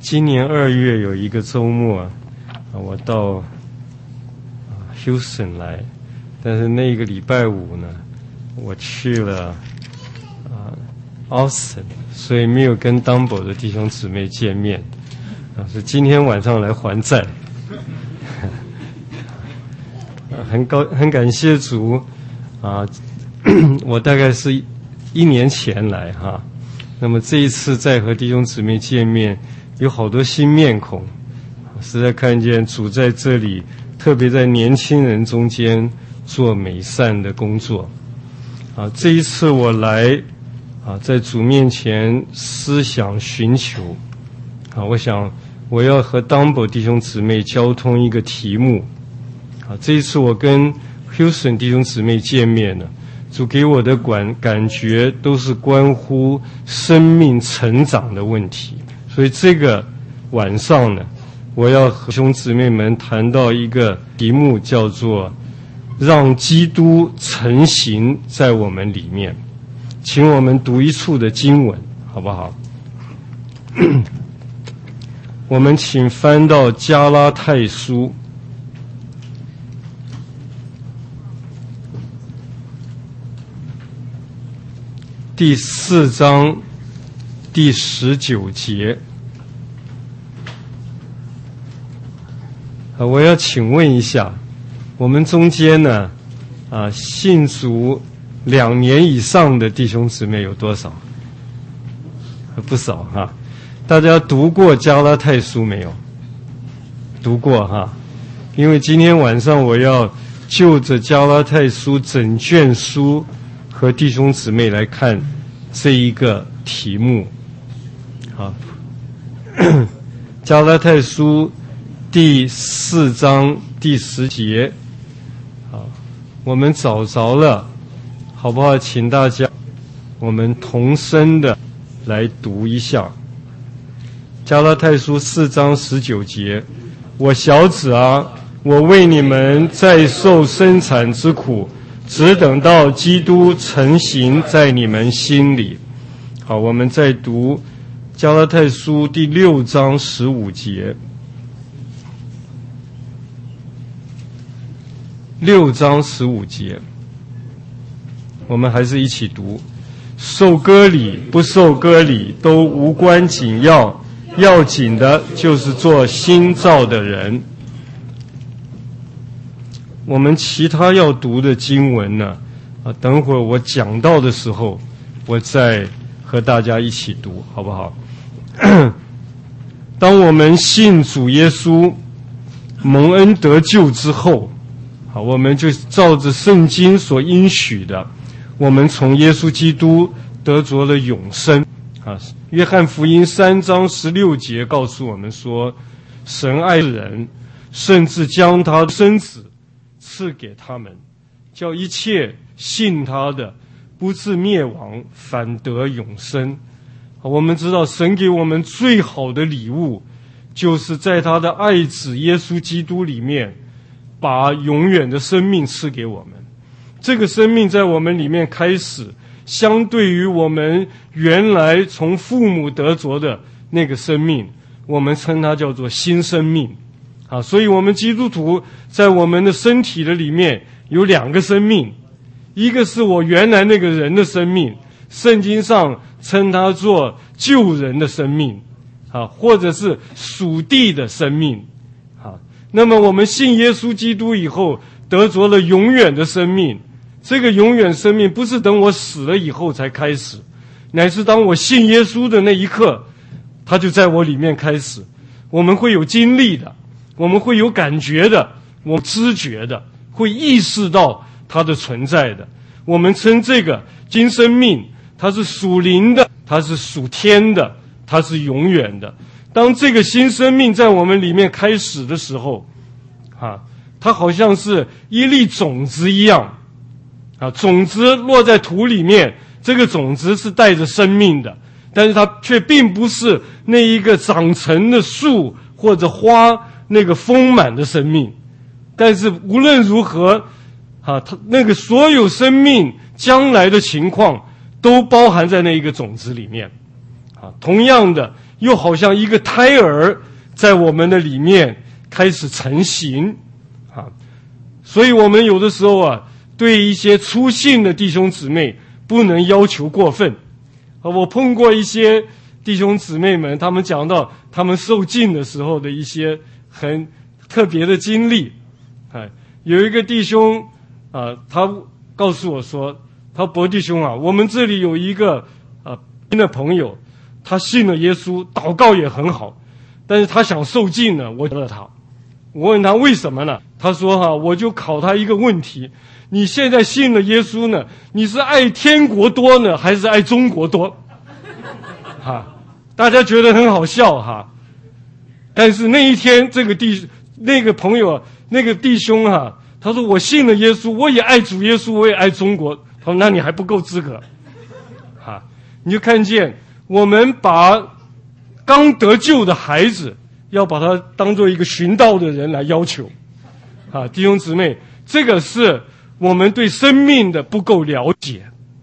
今年2月有一个周末，我到Houston 来，但是那个礼拜五呢，我去了Austin， 所以没有跟 Dumbo 的弟兄姊妹见面，是今天晚上来还债。很感谢主我大概是1年前来哈，那么这一次再和弟兄姊妹见面，有好多新面孔，实在看见主在这里，特别在年轻人中间做美善的工作这一次我来在主面前思想寻求我想我要和 Dumbo 弟兄姊妹交通一个题目这一次我跟 Houston 弟兄姊妹见面了，主给我的感觉都是关乎生命成长的问题，所以这个晚上呢，我要和兄姊妹们谈到一个题目，叫做让基督成形在我们里面。请我们读一处的经文好不好？我们请翻到加拉太书第4章第19节。我要请问一下，我们中间呢信主2年以上的弟兄姊妹有多少？不少哈。大家读过加拉太书没有？读过哈。因为今天晚上我要就着加拉太书整卷书和弟兄姊妹来看这一个题目加拉太书第4章第10节我们找着了好不好？请大家我们同声的来读一下加拉太书4章19节。我小子我为你们再受生产之苦，只等到基督成形在你们心里。好，我们再读加拉太书第6章15节。6章15节，我们还是一起读。受割礼不受割礼都无关紧要，要紧的就是做新造的人。我们其他要读的经文呢等会儿我讲到的时候我再和大家一起读好不好？当我们信主耶稣蒙恩得救之后我们就照着圣经所应许的，我们从耶稣基督得着了永生约翰福音3章16节告诉我们说，神爱人，甚至将他的生子赐给他们，叫一切信他的不至灭亡，反得永生。我们知道神给我们最好的礼物，就是在他的爱子耶稣基督里面把永远的生命赐给我们。这个生命在我们里面开始，相对于我们原来从父母得着的那个生命，我们称它叫做新生命所以我们基督徒在我们的身体的里面有2个生命，一个是我原来那个人的生命，圣经上称它做旧人的生命或者是属地的生命那么我们信耶稣基督以后得着了永远的生命，这个永远生命不是等我死了以后才开始，乃是当我信耶稣的那一刻，它就在我里面开始。我们会有经历的，我们会有感觉的，我知觉的，会意识到它的存在的。我们称这个今生命，它是属灵的，它是属天的，它是永远的。当这个新生命在我们里面开始的时候它好像是一粒种子一样种子落在土里面，这个种子是带着生命的，但是它却并不是那一个长成的树或者花那个丰满的生命。但是无论如何它那个所有生命将来的情况都包含在那一个种子里面同样的， 又好像一个胎儿在我们的里面开始成型啊。所以我们有的时候啊，对一些初信的弟兄姊妹不能要求过分。我碰过一些弟兄姊妹们，他们讲到他们受浸的时候的一些很特别的经历。有一个弟兄他告诉我说，他说伯弟兄啊，我们这里有一个新的朋友，他信了耶稣，祷告也很好，但是他想受浸呢，我问他为什么呢？他说我就考他一个问题，你现在信了耶稣呢，你是爱天国多呢，还是爱中国多？大家觉得很好笑但是那一天那个朋友那个弟兄他说我信了耶稣，我也爱主耶稣，我也爱中国。他说那你还不够资格你就看见我们把刚得救的孩子要把他当做一个寻道的人来要求弟兄姊妹，这个是我们对生命的不够了解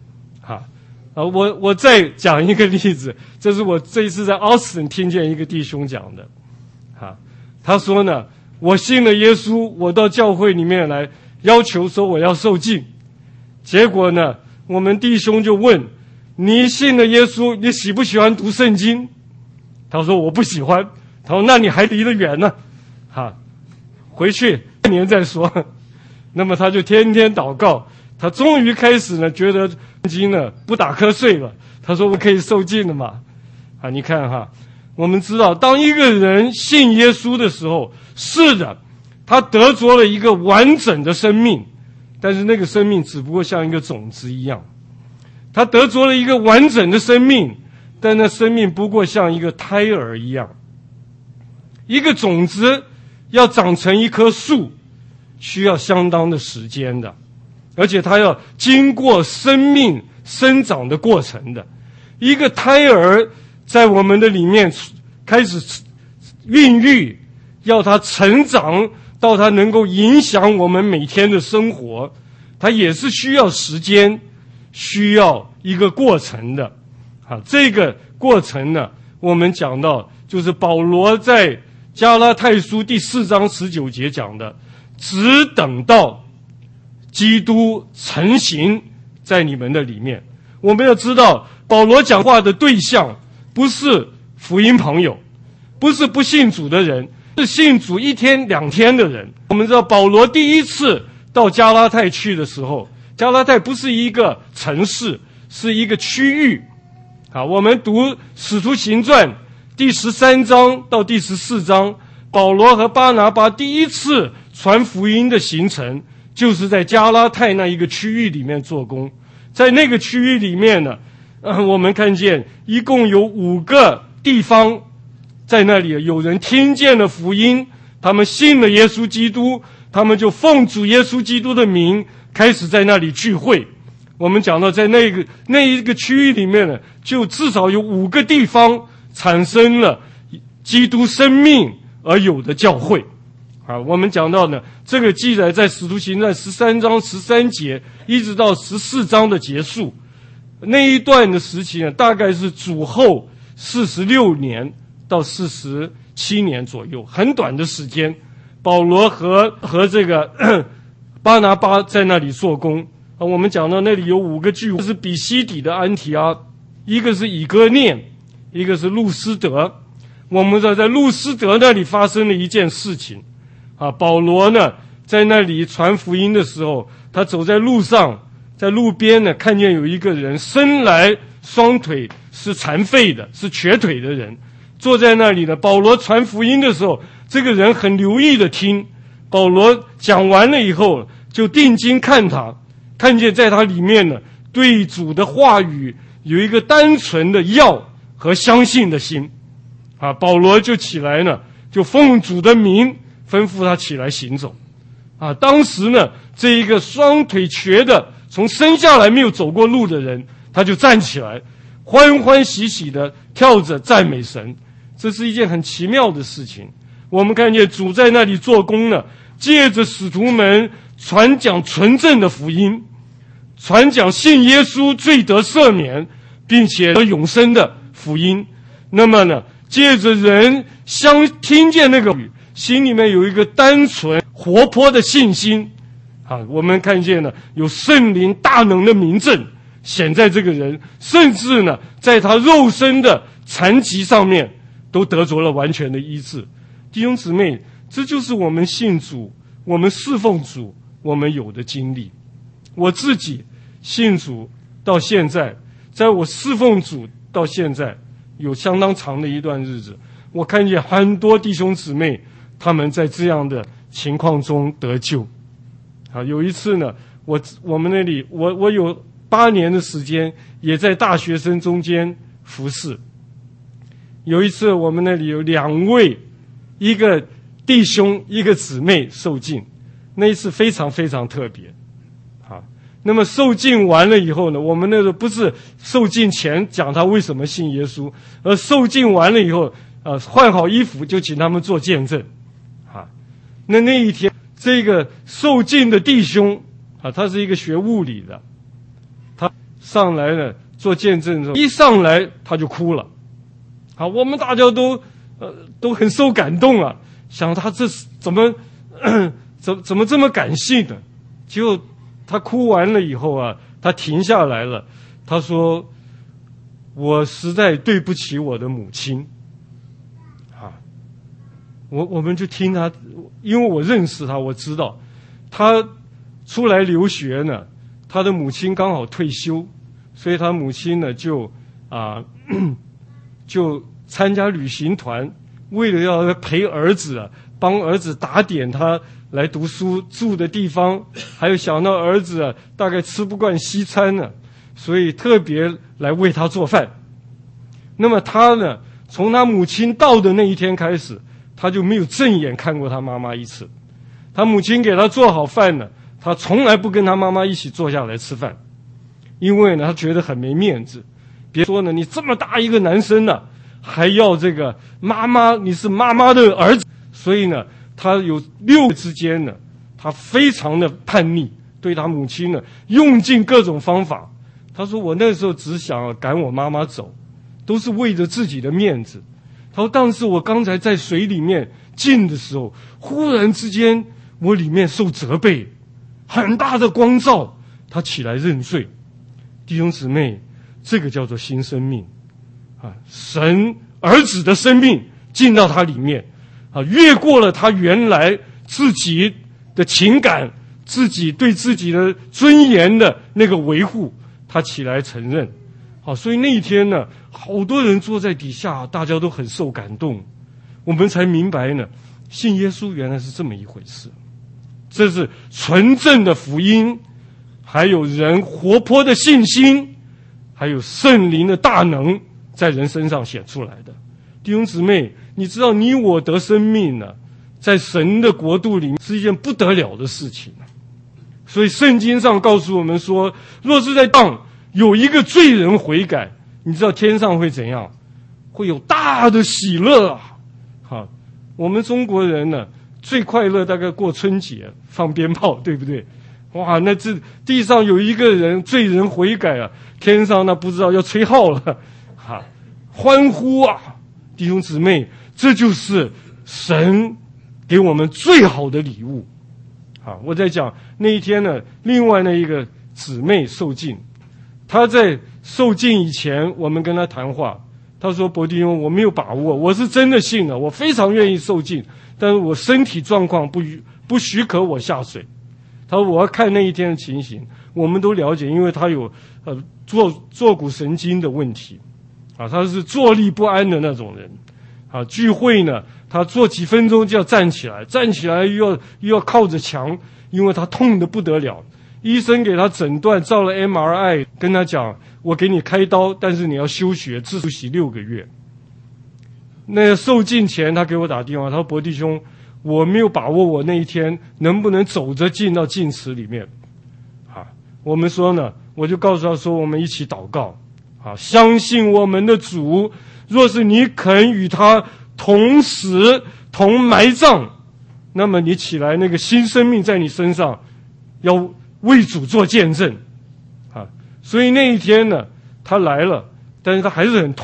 我再讲一个例子，这是我这一次在奥斯汀听见一个弟兄讲的他说呢，我信了耶稣，我到教会里面来要求说我要受浸，结果呢我们弟兄就问，你信了耶稣，你喜不喜欢读圣经？他说我不喜欢。他说那你还离得远呢回去年再说。那么他就天天祷告，他终于开始呢觉得圣经呢不打瞌睡了。他说我可以受浸了嘛你看我们知道当一个人信耶稣的时候，是的，他得着了一个完整的生命，但是那个生命只不过像一个种子一样，他得着了一个完整的生命，但那生命不过像一个胎儿一样。一个种子要长成一棵树，需要相当的时间的，而且它要经过生命生长的过程的。一个胎儿在我们的里面开始孕育，要它成长到它能够影响我们每天的生活，它也是需要时间，需要一个过程的这个过程呢，我们讲到就是保罗在加拉太书第4章19节讲的，只等到基督成形在你们的里面。我们要知道保罗讲话的对象不是福音朋友，不是不信主的人，是信主1天2天的人。我们知道保罗第一次到加拉太去的时候，加拉太不是一个城市，是一个区域我们读使徒行传第13章到第14章，保罗和巴拿巴第一次传福音的行程就是在加拉太那一个区域里面做工。在那个区域里面呢我们看见一共有5个地方，在那里有人听见了福音，他们信了耶稣基督，他们就奉主耶稣基督的名开始在那里聚会。我们讲到在那一个区域里面呢，就至少有5个地方产生了基督生命而有的教会我们讲到呢，这个记载在使徒行传13章13节一直到14章的结束，那一段的时期呢，大概是主后46年到47年左右，很短的时间。保罗和这个巴拿巴在那里做工我们讲到那里有5个聚会，是比西底的安提阿，一个是以哥念，一个是路斯德。我们知道在路斯德那里发生了一件事情保罗呢在那里传福音的时候，他走在路上，在路边呢看见有一个人生来双腿是残废的，是瘸腿的人坐在那里呢。保罗传福音的时候，这个人很留意的听保罗讲完了以后，就定睛看他，看见在他里面呢对主的话语有一个单纯的要和相信的心保罗就起来呢，就奉主的名吩咐他起来行走当时呢这一个双腿瘸的从生下来没有走过路的人，他就站起来欢欢喜喜的跳着赞美神。这是一件很奇妙的事情。我们看见主在那里做工呢，借着使徒们传讲纯正的福音，传讲信耶稣罪得赦免并且得永生的福音。那么呢借着人听见那个语，心里面有一个单纯活泼的信心啊，我们看见了有圣灵大能的明证显在这个人，甚至呢在他肉身的残疾上面都得着了完全的医治。弟兄姊妹，这就是我们信主，我们侍奉主，我们有的经历。我自己信主到现在，在我侍奉主到现在有相当长的一段日子，我看见很多弟兄姊妹他们在这样的情况中得救。有一次呢，我们那里我有8年的时间也在大学生中间服侍。有一次我们那里有2位，一个弟兄一个姊妹受浸，那一次非常非常特别。那么受浸完了以后呢，我们那个不是受浸前讲他为什么信耶稣，而受浸完了以后换好衣服就请他们做见证。那一天这个受浸的弟兄他是一个学物理的，他上来了做见证之后，一上来他就哭了。我们大家都很受感动啊，想他这怎么这么感性的。结果他哭完了以后他停下来了，他说：“我实在对不起我的母亲。”我们就听他，因为我认识他，我知道他出来留学呢，他的母亲刚好退休，所以他母亲呢就参加旅行团，为了要陪儿子帮儿子打点他来读书住的地方，还有想到儿子大概吃不惯西餐呢，所以特别来为他做饭。那么他呢，从他母亲到的那一天开始，他就没有正眼看过他妈妈一次。他母亲给他做好饭呢，他从来不跟他妈妈一起坐下来吃饭，因为呢他觉得很没面子。别说呢，你这么大一个男生呢，还要这个妈妈，你是妈妈的儿子。所以呢他有6个之间呢，他非常的叛逆，对他母亲呢用尽各种方法。他说我那时候只想赶我妈妈走，都是为着自己的面子。他说但是我刚才在水里面浸的时候，忽然之间我里面受责备，很大的光照，他起来认罪。弟兄姊妹，这个叫做新生命神儿子的生命进到他里面越过了他原来自己的情感，自己对自己的尊严的那个维护，他起来承认。所以那一天呢，好多人坐在底下，大家都很受感动。我们才明白呢，信耶稣原来是这么一回事。这是纯正的福音，还有人活泼的信心，还有圣灵的大能在人身上显出来的。弟兄姊妹，你知道你我得生命呢，在神的国度里面是一件不得了的事情。所以圣经上告诉我们说，若是在当有一个罪人悔改，你知道天上会怎样？会有大的喜乐我们中国人呢，最快乐大概过春节放鞭炮，对不对？哇，那这地上有一个人罪人悔改天上那不知道要吹号了欢呼弟兄姊妹，这就是神给我们最好的礼物我在讲那一天呢，另外那一个姊妹受浸，她在受浸以前，我们跟她谈话，她说：“伯弟兄，我没有把握，我是真的信了，我非常愿意受浸，但是我身体状况不许可我下水。”她说：“我要看那一天的情形。”我们都了解，因为她有坐骨神经的问题她是坐立不安的那种人聚会呢，她坐几分钟就要站起来，站起来又要靠着墙，因为她痛得不得了。医生给她诊断，照了 MRI， 跟她讲：“我给你开刀，但是你要休学，至少休息6个月。”那受浸前，她给我打电话，她说：“伯弟兄，我没有把握我那一天能不能走着进到浸池里面。”我们说呢，我就告诉她说：“我们一起祷告相信我们的主，若是你肯与他同死同埋葬，那么你起来，那个新生命在你身上，要为主做见证所以那一天呢，他来了，但是他还是很痛，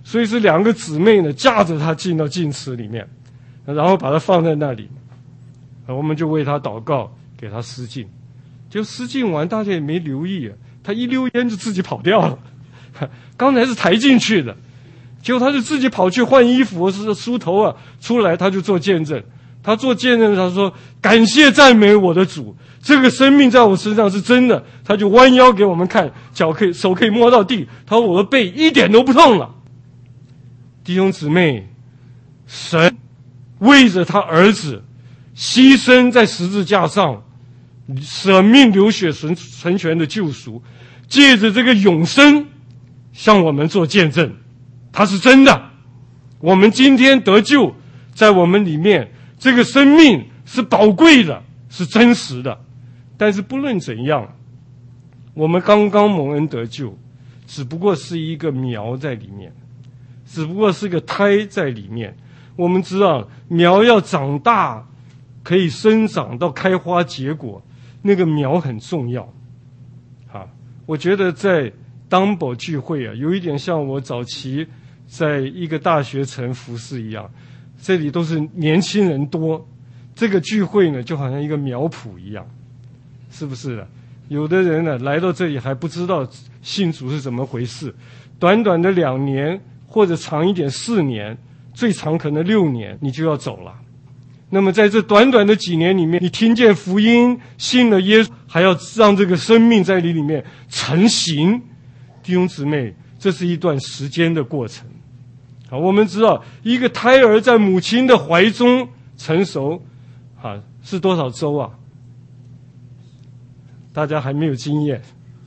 所以是两个姊妹呢架着他进到净池里面，然后把他放在那里，我们就为他祷告，给他施浸。就施浸完，大家也没留意，他一溜烟就自己跑掉了。刚才是抬进去的，结果他就自己跑去换衣服，是梳头啊，出来他就做见证。他做见证，他说：“感谢赞美我的主，这个生命在我身上是真的。”他就弯腰给我们看，手可以摸到地。他说：“我的背一点都不痛了。”弟兄姊妹，神为着他儿子牺牲在十字架上，舍命流血成全的救赎，借着这个永生向我们做见证，他是真的。我们今天得救，在我们里面，这个生命是宝贵的，是真实的。但是不论怎样，我们刚刚蒙恩得救，只不过是一个苗在里面，只不过是个胎在里面。我们知道苗要长大，可以生长到开花结果，那个苗很重要。我觉得在当宝聚会啊，有一点像我早期在一个大学城服侍一样，这里都是年轻人多，这个聚会呢就好像一个苗圃一样，是不是的？有的人呢来到这里还不知道信主是怎么回事，短短的2年或者长一点4年，最长可能6年，你就要走了。那么在这短短的几年里面，你听见福音，信了耶稣，还要让这个生命在你里面成型。弟兄姊妹，这是一段时间的过程。好，我们知道一个胎儿在母亲的怀中成熟，是多少周啊？大家还没有经验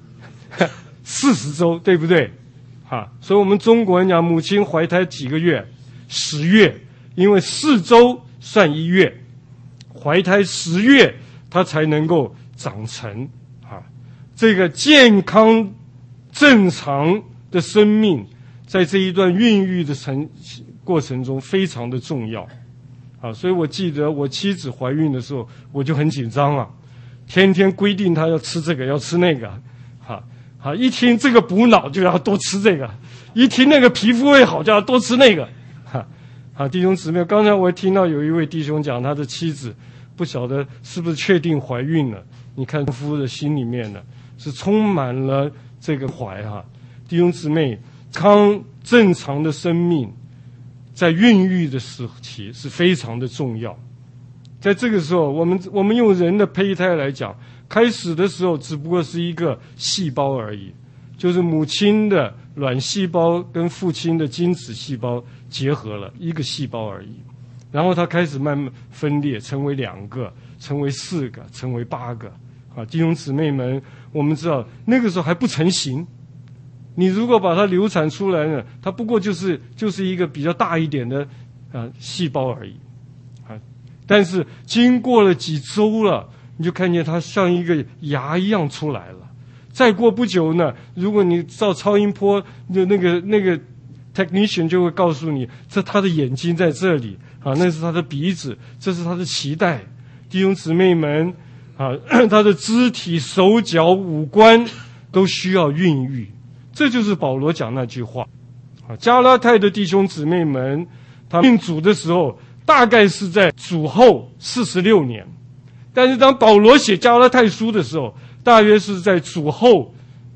，40周，对不对？所以我们中国人讲母亲怀胎几个月？10月，因为4周算1月，怀胎10月，它才能够长成。这个健康正常的生命，在这一段孕育的过程中非常的重要。所以我记得我妻子怀孕的时候，我就很紧张啊，天天规定她要吃这个，要吃那个。一听这个补脑就要多吃这个，一听那个皮肤会好就要多吃那个。弟兄姊妹，刚才我听到有一位弟兄讲他的妻子不晓得是不是确定怀孕了，你看夫的心里面呢是充满了这个怀。弟兄姊妹，正常的生命在孕育的时期是非常的重要。在这个时候，我们用人的胚胎来讲，开始的时候只不过是一个细胞而已，就是母亲的卵细胞跟父亲的精子细胞结合了一个细胞而已，然后它开始慢慢分裂，成为2个，成为4个，成为8个。弟兄姊妹们，我们知道那个时候还不成形，你如果把它流产出来呢，它不过就是一个比较大一点的细胞而已。但是经过了几周了，你就看见它像一个牙一样出来了。再过不久呢，如果你照超音波，那个 technician 就会告诉你，他的眼睛在这里那是他的鼻子，这是他的脐带。弟兄姊妹们他的肢体、手脚、五官都需要孕育。这就是保罗讲那句话。加拉太的弟兄姊妹们，他信主的时候大概是在主后46年，但是当保罗写加拉太书的时候，大约是在主后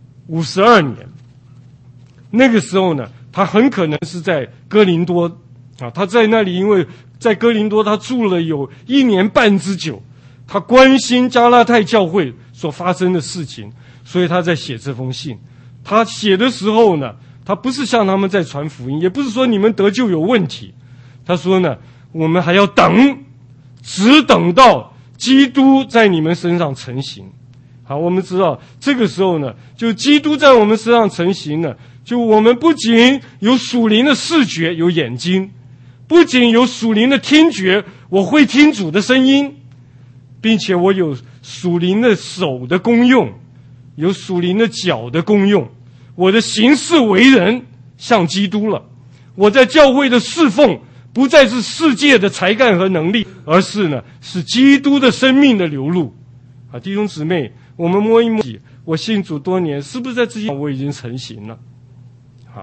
52年。那个时候呢，他很可能是在哥林多他在那里，因为在哥林多他住了有1年半之久，他关心加拉太教会所发生的事情，所以他在写这封信。他写的时候呢，他不是向他们在传福音，也不是说你们得救有问题，他说呢，我们还要等，只等到基督在你们身上成形。好，我们知道这个时候呢，就基督在我们身上成形呢，就我们不仅有属灵的视觉，有眼睛，不仅有属灵的听觉，我会听主的声音，并且我有属灵的手的功用，有属灵的脚的功用，我的行事为人像基督了。我在教会的侍奉不再是世界的才干和能力，而是呢，是基督的生命的流露。弟兄姊妹，我们摸一摸，我信主多年，是不是在之前我已经成型了？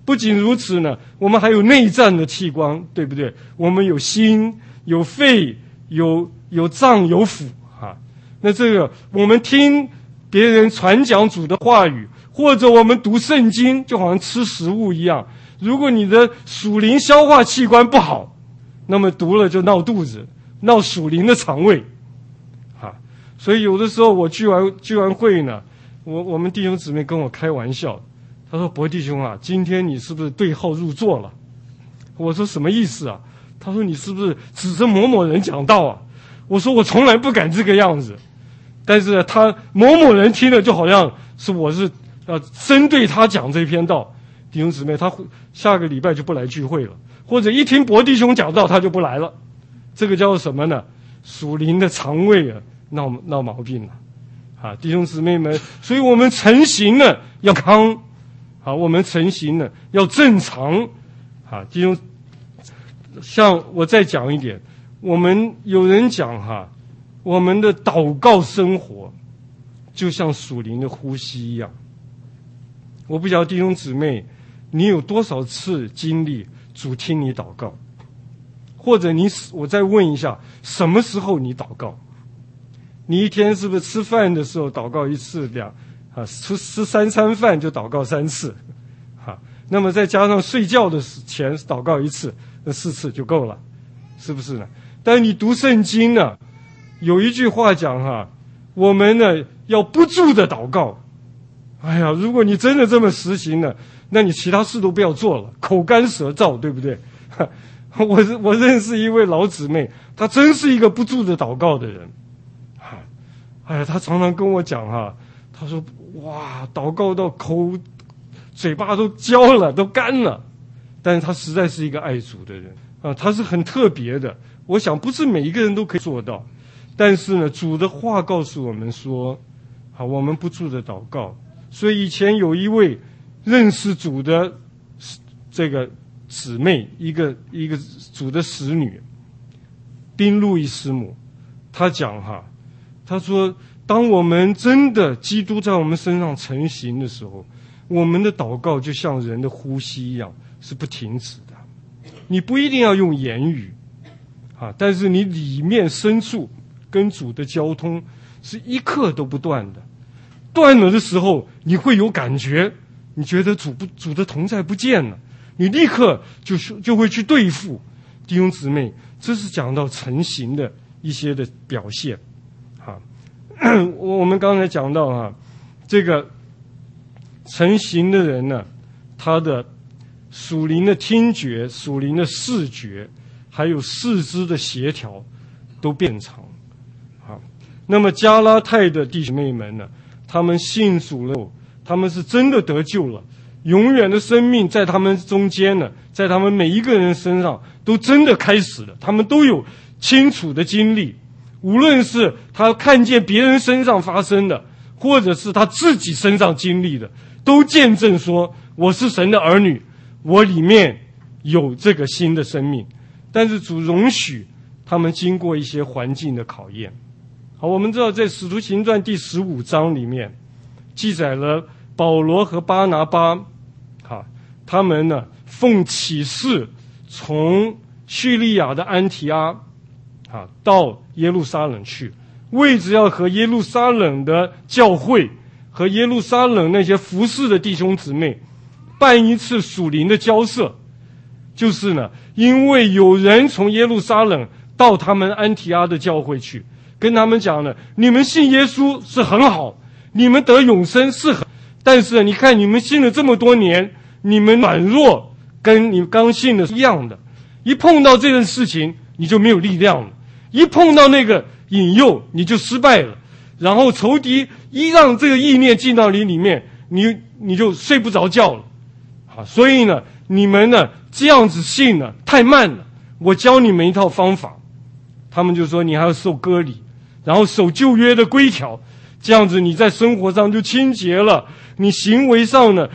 不仅如此呢，我们还有内脏的器官，对不对？我们有心、有肺、有脏、有腑啊。那这个我们听别人传讲主的话语，或者我们读圣经，就好像吃食物一样。如果你的属灵消化器官不好，那么读了就闹肚子，闹属灵的肠胃啊。所以有的时候我聚完会呢，我们弟兄姊妹跟我开玩笑，他说：“伯弟兄啊，今天你是不是对号入座了？”我说：“什么意思啊？”他说：“你是不是指着某某人讲道啊？”我说：“我从来不敢这个样子。”但是他某某人听了就好像是我是针对他讲这篇道。弟兄姊妹，他下个礼拜就不来聚会了，或者一听伯弟兄讲道他就不来了。这个叫什么呢？属灵的肠胃啊，闹毛病了啊！弟兄姊妹们，所以我们成行呢要康。好，我们成行呢要正常，啊，弟兄，像我再讲一点，我们有人讲哈，我们的祷告生活就像属灵的呼吸一样。我不晓得弟兄姊妹，你有多少次经历主听你祷告，或者我再问一下，什么时候你祷告？你一天是不是吃饭的时候祷告一次吃3餐饭就祷告3次，那么再加上睡觉的前祷告1次，那4次就够了，是不是呢？但你读圣经呢，有一句话讲我们呢要不住的祷告。哎呀，如果你真的这么实行了，那你其他事都不要做了，口干舌燥，对不对？我认识一位老姊妹，她真是一个不住的祷告的人。哎呀，她常常跟我讲她说哇，祷告到嘴巴都焦了，都干了。但是她实在是一个爱主的人她是很特别的。我想不是每一个人都可以做到，但是呢，主的话告诉我们说，我们不住的祷告。所以以前有一位认识主的这个姊妹，一个主的使女，宾路易师母，她讲她说，当我们真的基督在我们身上成型的时候，我们的祷告就像人的呼吸一样，是不停止的。你不一定要用言语但是你里面深处跟主的交通是一刻都不断的。断了的时候，你会有感觉，你觉得主的同在不见了，你立刻就会去对付。弟兄姊妹，这是讲到成型的一些的表现我们刚才讲到这个成型的人呢，他的属灵的听觉、属灵的视觉，还有四肢的协调都变长那么加拉太的弟兄妹们呢，他们信主了，他们是真的得救了，永远的生命在他们中间呢，在他们每一个人身上都真的开始了，他们都有清楚的经历，无论是他看见别人身上发生的，或者是他自己身上经历的，都见证说，我是神的儿女，我里面有这个新的生命。但是主容许他们经过一些环境的考验。好，我们知道在使徒行传第15章里面记载了保罗和巴拿巴他们呢奉启示从叙利亚的安提阿到耶路撒冷去，为着要和耶路撒冷的教会和耶路撒冷那些服侍的弟兄姊妹办一次属灵的交涉。就是呢，因为有人从耶路撒冷到他们安提阿的教会去，跟他们讲呢，你们信耶稣是很好，你们得永生是很，但是你看你们信了这么多年，你们软弱跟你刚信的是一样的，一碰到这件事情你就没有力量了，一碰到那个引诱你就失败了，然后仇敌一让这个意念进到你里面，你就睡不着觉了所以呢，你们呢这样子信呢太慢了，我教你们一套方法。他们就说你还要受割礼，然后守旧约的规条，这样子你在生活上就清洁了，你行为上呢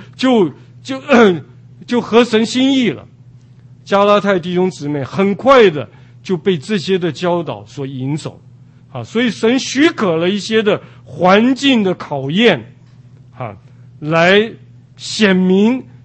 就合神心意了。加拉太弟兄姊妹很快的就被这些的教导所引走所以神许可了一些的环境的考验来显明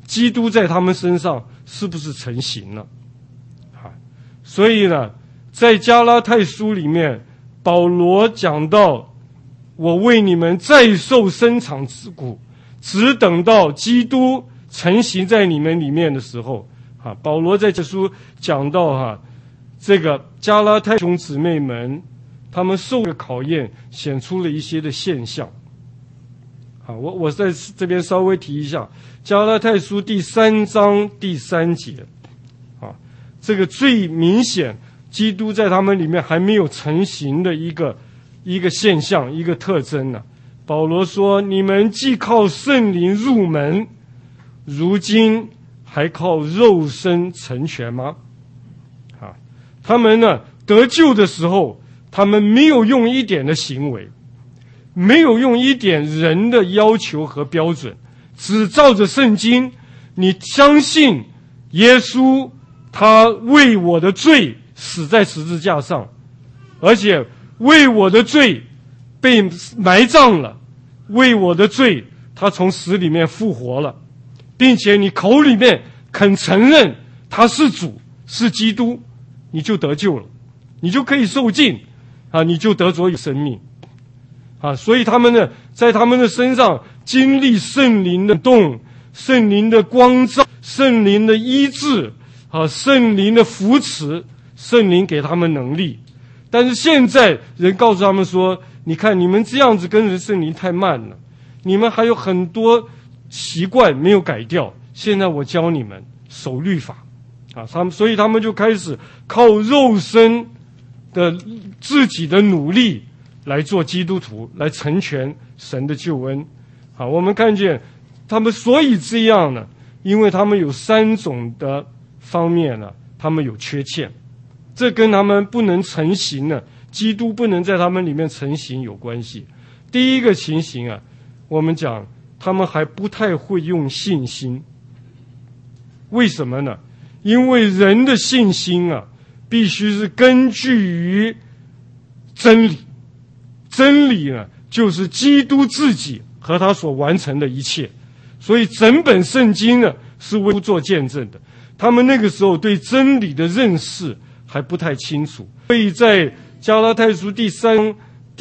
基督在他们身上是不是成型了。所以呢，在加拉太书里面，保罗讲到，我为你们再受生产之苦，只等到基督成型在你们里面的时候。保罗在这书讲到这个加拉太兄姊妹们，他们受的考验显出了一些的现象。我在这边稍微提一下加拉太书第3章第3节。这个最明显基督在他们里面还没有成型的一个现象，一个特征呢。保罗说，你们既靠圣灵入门，如今还靠肉身成全吗？他们呢得救的时候，他们没有用一点的行为，没有用一点人的要求和标准，只照着圣经，你相信耶稣他为我的罪死在十字架上，而且为我的罪被埋葬了，为我的罪他从死里面复活了，并且你口里面肯承认他是主是基督，你就得救了，你就可以受尽你就得着有生命所以他们呢，在他们的身上经历圣灵的动，圣灵的光照，圣灵的医治圣灵的扶持，圣灵给他们能力。但是现在人告诉他们说，你看你们这样子跟着圣灵太慢了，你们还有很多习惯没有改掉，现在我教你们守律法所以他们就开始靠肉身的自己的努力来做基督徒，来成全神的救恩我们看见他们所以这样呢，因为他们有3种的方面呢，他们有缺陷，这跟他们不能成型呢，基督不能在他们里面成型有关系。第一个情形我们讲他们还不太会用信心。为什么呢？因为人的信心必须是根据于真理，真理呢就是基督自己和他所完成的一切，所以整本圣经呢是为做见证的。他们那个时候对真理的认识还不太清楚，所以在加拉太书第3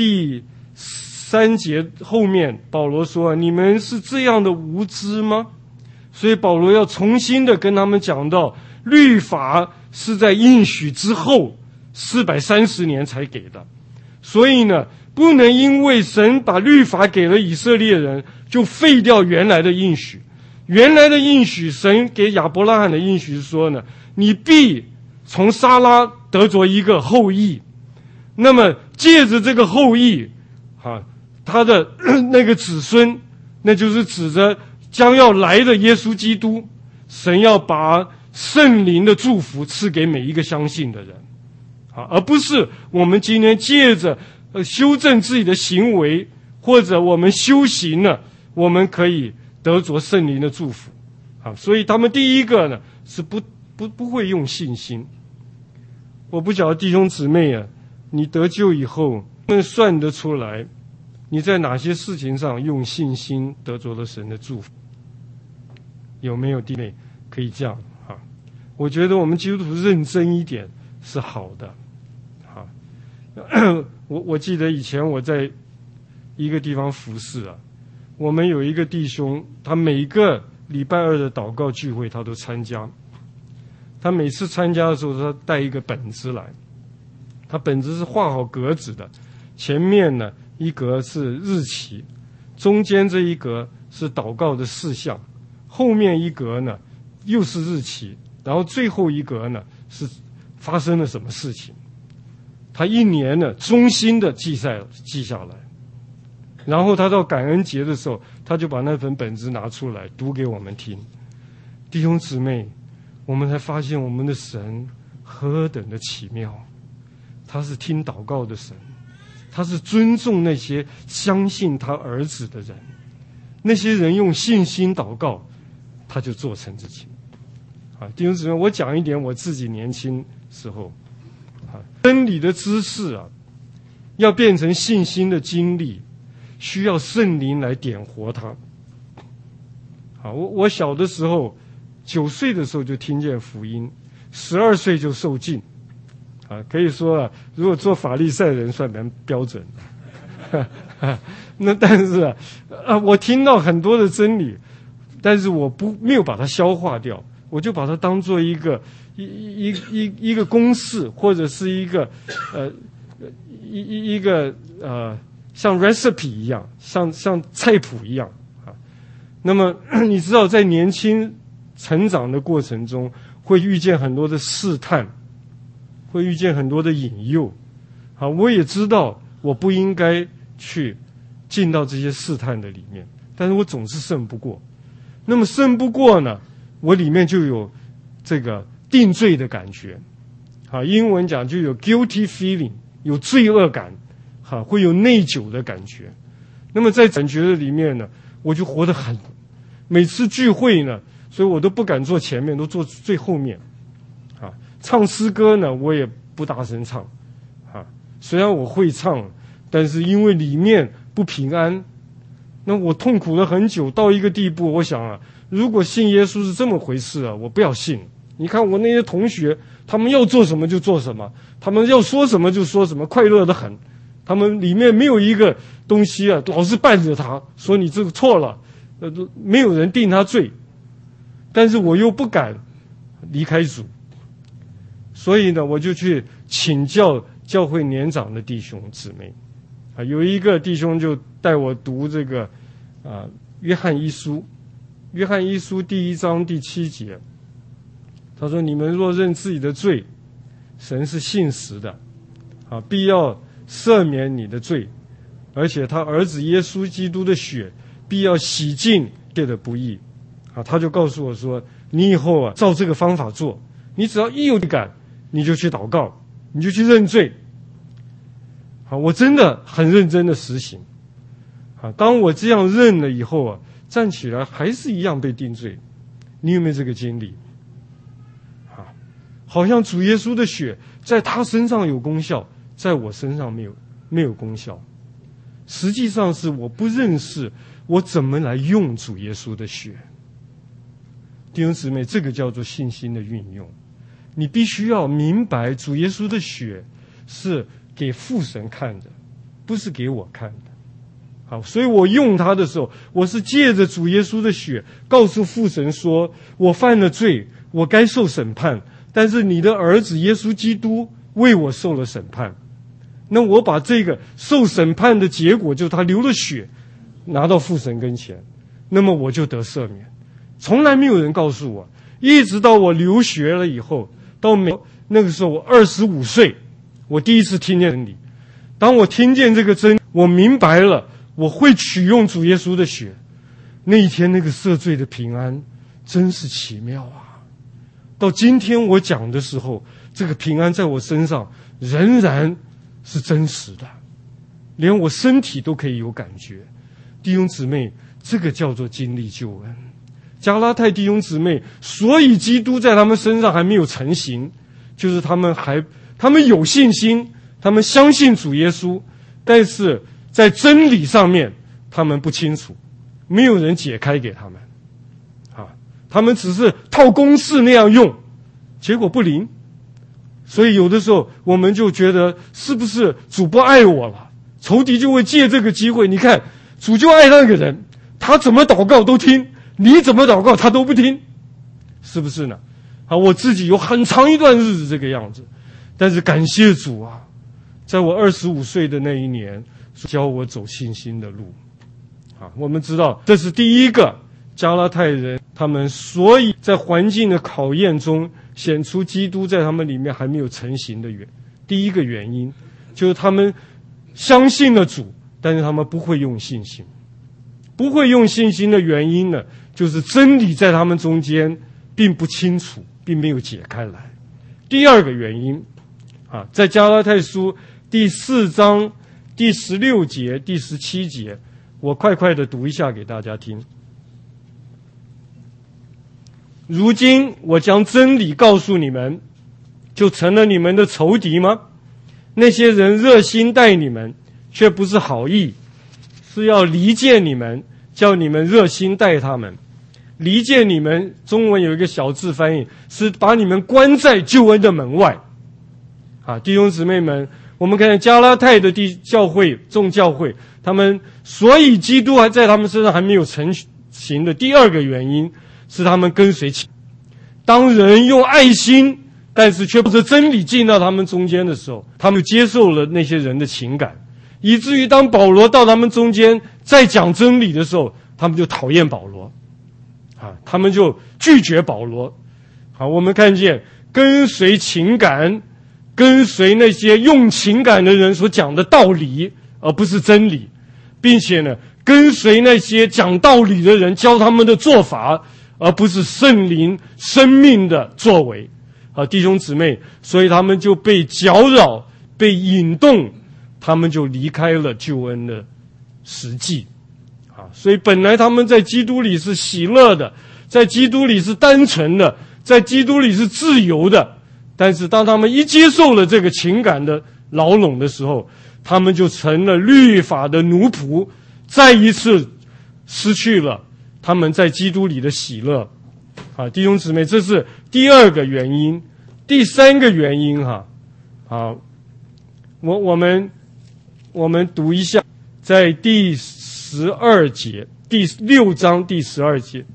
节后面，保罗说你们是这样的无知吗？所以保罗要重新的跟他们讲到，律法是在应许之后430年才给的，所以呢不能因为神把律法给了以色列人就废掉原来的应许。原来的应许，神给亚伯拉罕的应许是说呢，你必从撒拉得着一个后裔，那么借着这个后裔他的那个子孙，那就是指着将要来的耶稣基督，神要把圣灵的祝福赐给每一个相信的人而不是我们今天借着修正自己的行为，或者我们修行了，我们可以得着圣灵的祝福所以他们第一个呢是不会用信心。我不晓得弟兄姊妹你得救以后能算得出来你在哪些事情上用信心得着了神的祝福？有没有弟妹可以这样我觉得我们基督徒认真一点是好的我记得以前我在一个地方服侍我们有一个弟兄，他每个礼拜2的祷告聚会他都参加，他每次参加的时候他带一个本子来，他本子是画好格子的，前面呢一格是日期，中间这一格是祷告的事项，后面一格呢又是日期，然后最后一格呢是发生了什么事情。他一年呢衷心的记下来，然后他到感恩节的时候，他就把那份本子拿出来读给我们听。弟兄姊妹，我们才发现我们的神何等的奇妙，他是听祷告的神，他是尊重那些相信他儿子的人，那些人用信心祷告，他就做成这情弟兄姊妹，我讲一点我自己年轻时候真理的知识要变成信心的经历，需要圣灵来点活它我小的时候9岁的时候就听见福音，12岁就受浸。可以说如果做法利赛人算蛮标准的。那但是我听到很多的真理，但是我没有把它消化掉，我就把它当做一个公式，或者是一个像 recipe 一样，像菜谱一样那么你知道，在年轻成长的过程中，会遇见很多的试探，会遇见很多的引诱。我也知道我不应该去进到这些试探的里面，但是我总是胜不过。那么胜不过呢，我里面就有这个定罪的感觉。英文讲就有 guilty feeling， 有罪恶感，会有内疚的感觉。那么在感觉的里面呢，我就活得很，每次聚会呢，所以我都不敢坐前面，都坐最后面。唱诗歌呢，我也不大声唱。虽然我会唱，但是因为里面不平安，那我痛苦了很久，到一个地步，我想如果信耶稣是这么回事我不要信。你看我那些同学，他们要做什么就做什么，他们要说什么就说什么，快乐得很。他们里面没有一个东西老是伴着他，说你这个错了，没有人定他罪，但是我又不敢离开主，所以呢，我就去请教教会年长的弟兄姊妹。有一个弟兄就带我读这个约翰一书第1章第7节，他说：“你们若认自己的罪，神是信实的，必要赦免你的罪，而且他儿子耶稣基督的血必要洗净这的不义。”他就告诉我说：“你以后照这个方法做，你只要一有感，你就去祷告，你就去认罪。”我真的很认真的实行。当我这样认了以后站起来还是一样被定罪。你有没有这个经历？好像主耶稣的血在他身上有功效，在我身上没有功效。实际上是我不认识我怎么来用主耶稣的血。弟兄姊妹，这个叫做信心的运用。你必须要明白主耶稣的血是给父神看的，不是给我看的。所以我用它的时候，我是借着主耶稣的血告诉父神说，我犯了罪，我该受审判，但是你的儿子耶稣基督为我受了审判。那我把这个受审判的结果，就是他流了血，拿到父神跟前，那么我就得赦免。从来没有人告诉我，一直到我留学了以后，那个时候我25岁，我第一次听见真理。当我听见这个真理，我明白了，我会取用主耶稣的血。那一天那个赦罪的平安真是奇妙啊！到今天我讲的时候，这个平安在我身上仍然是真实的，连我身体都可以有感觉。弟兄姊妹，这个叫做经历救恩。加拉太弟兄姊妹，所以基督在他们身上还没有成型，就是他们有信心，他们相信主耶稣，但是在真理上面他们不清楚，没有人解开给他们他们只是套公式那样用，结果不灵。所以有的时候我们就觉得，是不是主不爱我了？仇敌就会借这个机会，你看主就爱那个人，他怎么祷告都听，你怎么祷告他都不听，是不是呢？我自己有很长一段日子这个样子，但是感谢主在我25岁的那一年，教我走信心的路。我们知道这是第一个加拉太人，他们所以在环境的考验中显出基督在他们里面还没有成型的第一个原因，就是他们相信了主，但是他们不会用信心。不会用信心的原因呢，就是真理在他们中间并不清楚，并没有解开来。第二个原因在加拉太书第4章第16节第17节，我快快的读一下给大家听。如今我将真理告诉你们，就成了你们的仇敌吗？那些人热心待你们，却不是好意，是要离间你们，叫你们热心待他们。 离间你们，中文有一个小字翻译，是把你们关在救恩的门外。弟兄姊妹们，我们看加拉太的教会众教会，他们所以基督还在他们身上还没有成型的第二个原因是他们跟随情。当人用爱心但是却不是真理进到他们中间的时候，他们就接受了那些人的情感，以至于当保罗到他们中间再讲真理的时候，他们就讨厌保罗，他们就拒绝保罗。我们看见跟随情感，跟随那些用情感的人所讲的道理，而不是真理，并且呢，跟随那些讲道理的人教他们的做法，而不是圣灵生命的作为。弟兄姊妹，所以他们就被搅扰，被引动，他们就离开了救恩的实际。所以本来他们在基督里是喜乐的，在基督里是单纯的，在基督里是自由的，但是当他们一接受了这个情感的牢笼的时候，他们就成了律法的奴仆，再一次失去了他们在基督里的喜乐。弟兄姊妹，这是第二个原因。第三个原因我们读一下，在第12节，第6章第12节，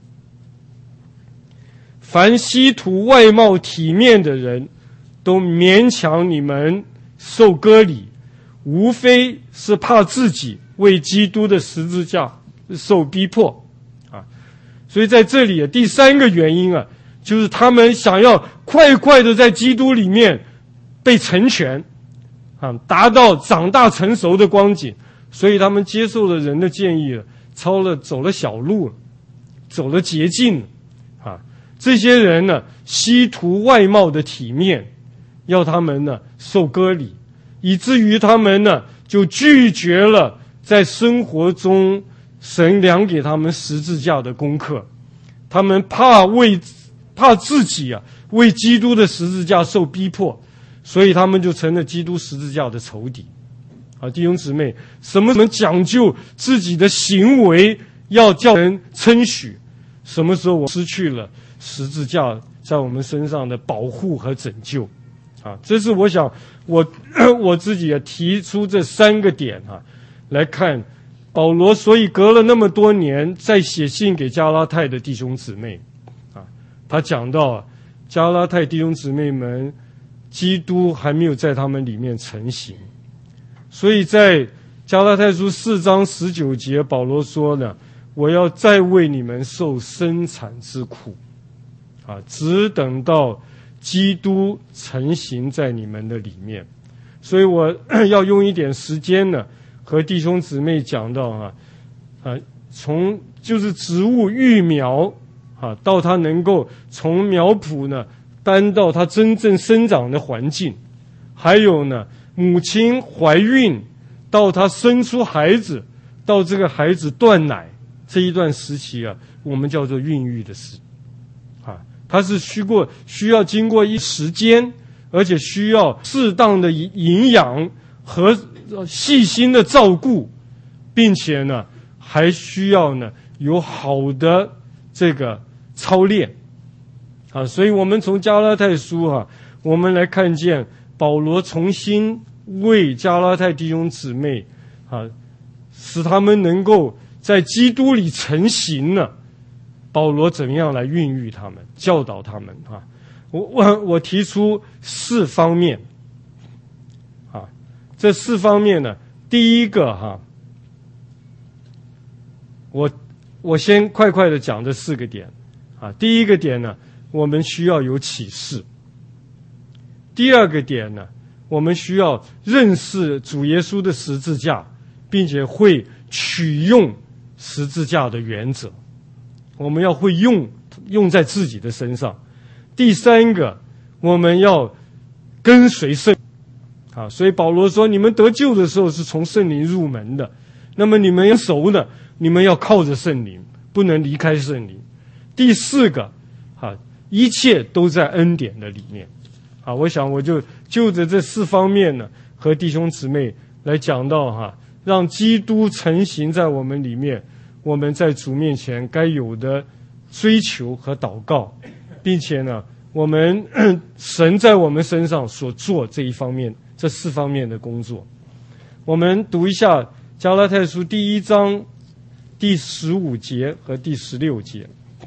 凡希图外貌体面的人，都勉强你们受割礼，无非是怕自己为基督的十字架受逼迫。所以在这里第三个原因就是他们想要快快的在基督里面被成全，达到长大成熟的光景，所以他们接受了人的建议了，走了小路了，走了捷径了。这些人呢，希图外貌的体面，要他们呢受割礼，以至于他们呢就拒绝了在生活中神量给他们十字架的功课。他们怕自己为基督的十字架受逼迫，所以他们就成了基督十字架的仇敌。弟兄姊妹，什么讲究自己的行为要叫人称许，什么时候我失去了十字架在我们身上的保护和拯救。这是我想我自己也提出这3个点来看保罗，所以隔了那么多年再写信给加拉太的弟兄姊妹他讲到加拉太弟兄姊妹们，基督还没有在他们里面成型，所以在加拉太书4章19节，保罗说呢，我要再为你们受生产之苦只等到基督成型在你们的里面。所以我要用一点时间呢和弟兄姊妹讲到从就是植物育苗到它能够从苗圃呢搬到它真正生长的环境，还有呢母亲怀孕到她生出孩子，到这个孩子断奶这一段时期我们叫做孕育的时它是需要经过一时间，而且需要适当的营养和细心的照顾，并且呢还需要呢有好的这个操练所以我们从加拉太书我们来看见保罗重新为加拉太弟兄姊妹使他们能够在基督里成型了，保罗怎么样来孕育他们，教导他们我提出4方面这4方面呢，第一个我先快快的讲这4个点第一个点呢，我们需要有启示。第二个点呢，我们需要认识主耶稣的十字架，并且会取用十字架的原则，我们要会用在自己的身上。第三个，我们要跟随圣所以保罗说，你们得救的时候是从圣灵入门的，那么你们要熟呢，你们要靠着圣灵，不能离开圣灵。第四个一切都在恩典的里面我想我就着这4方面呢，和弟兄姊妹来讲到让基督成型在我们里面，我们在主面前该有的追求和祷告，并且呢，我们神在我们身上所做这4方面的工作。我们读一下加拉太书第1章第15节和第16节。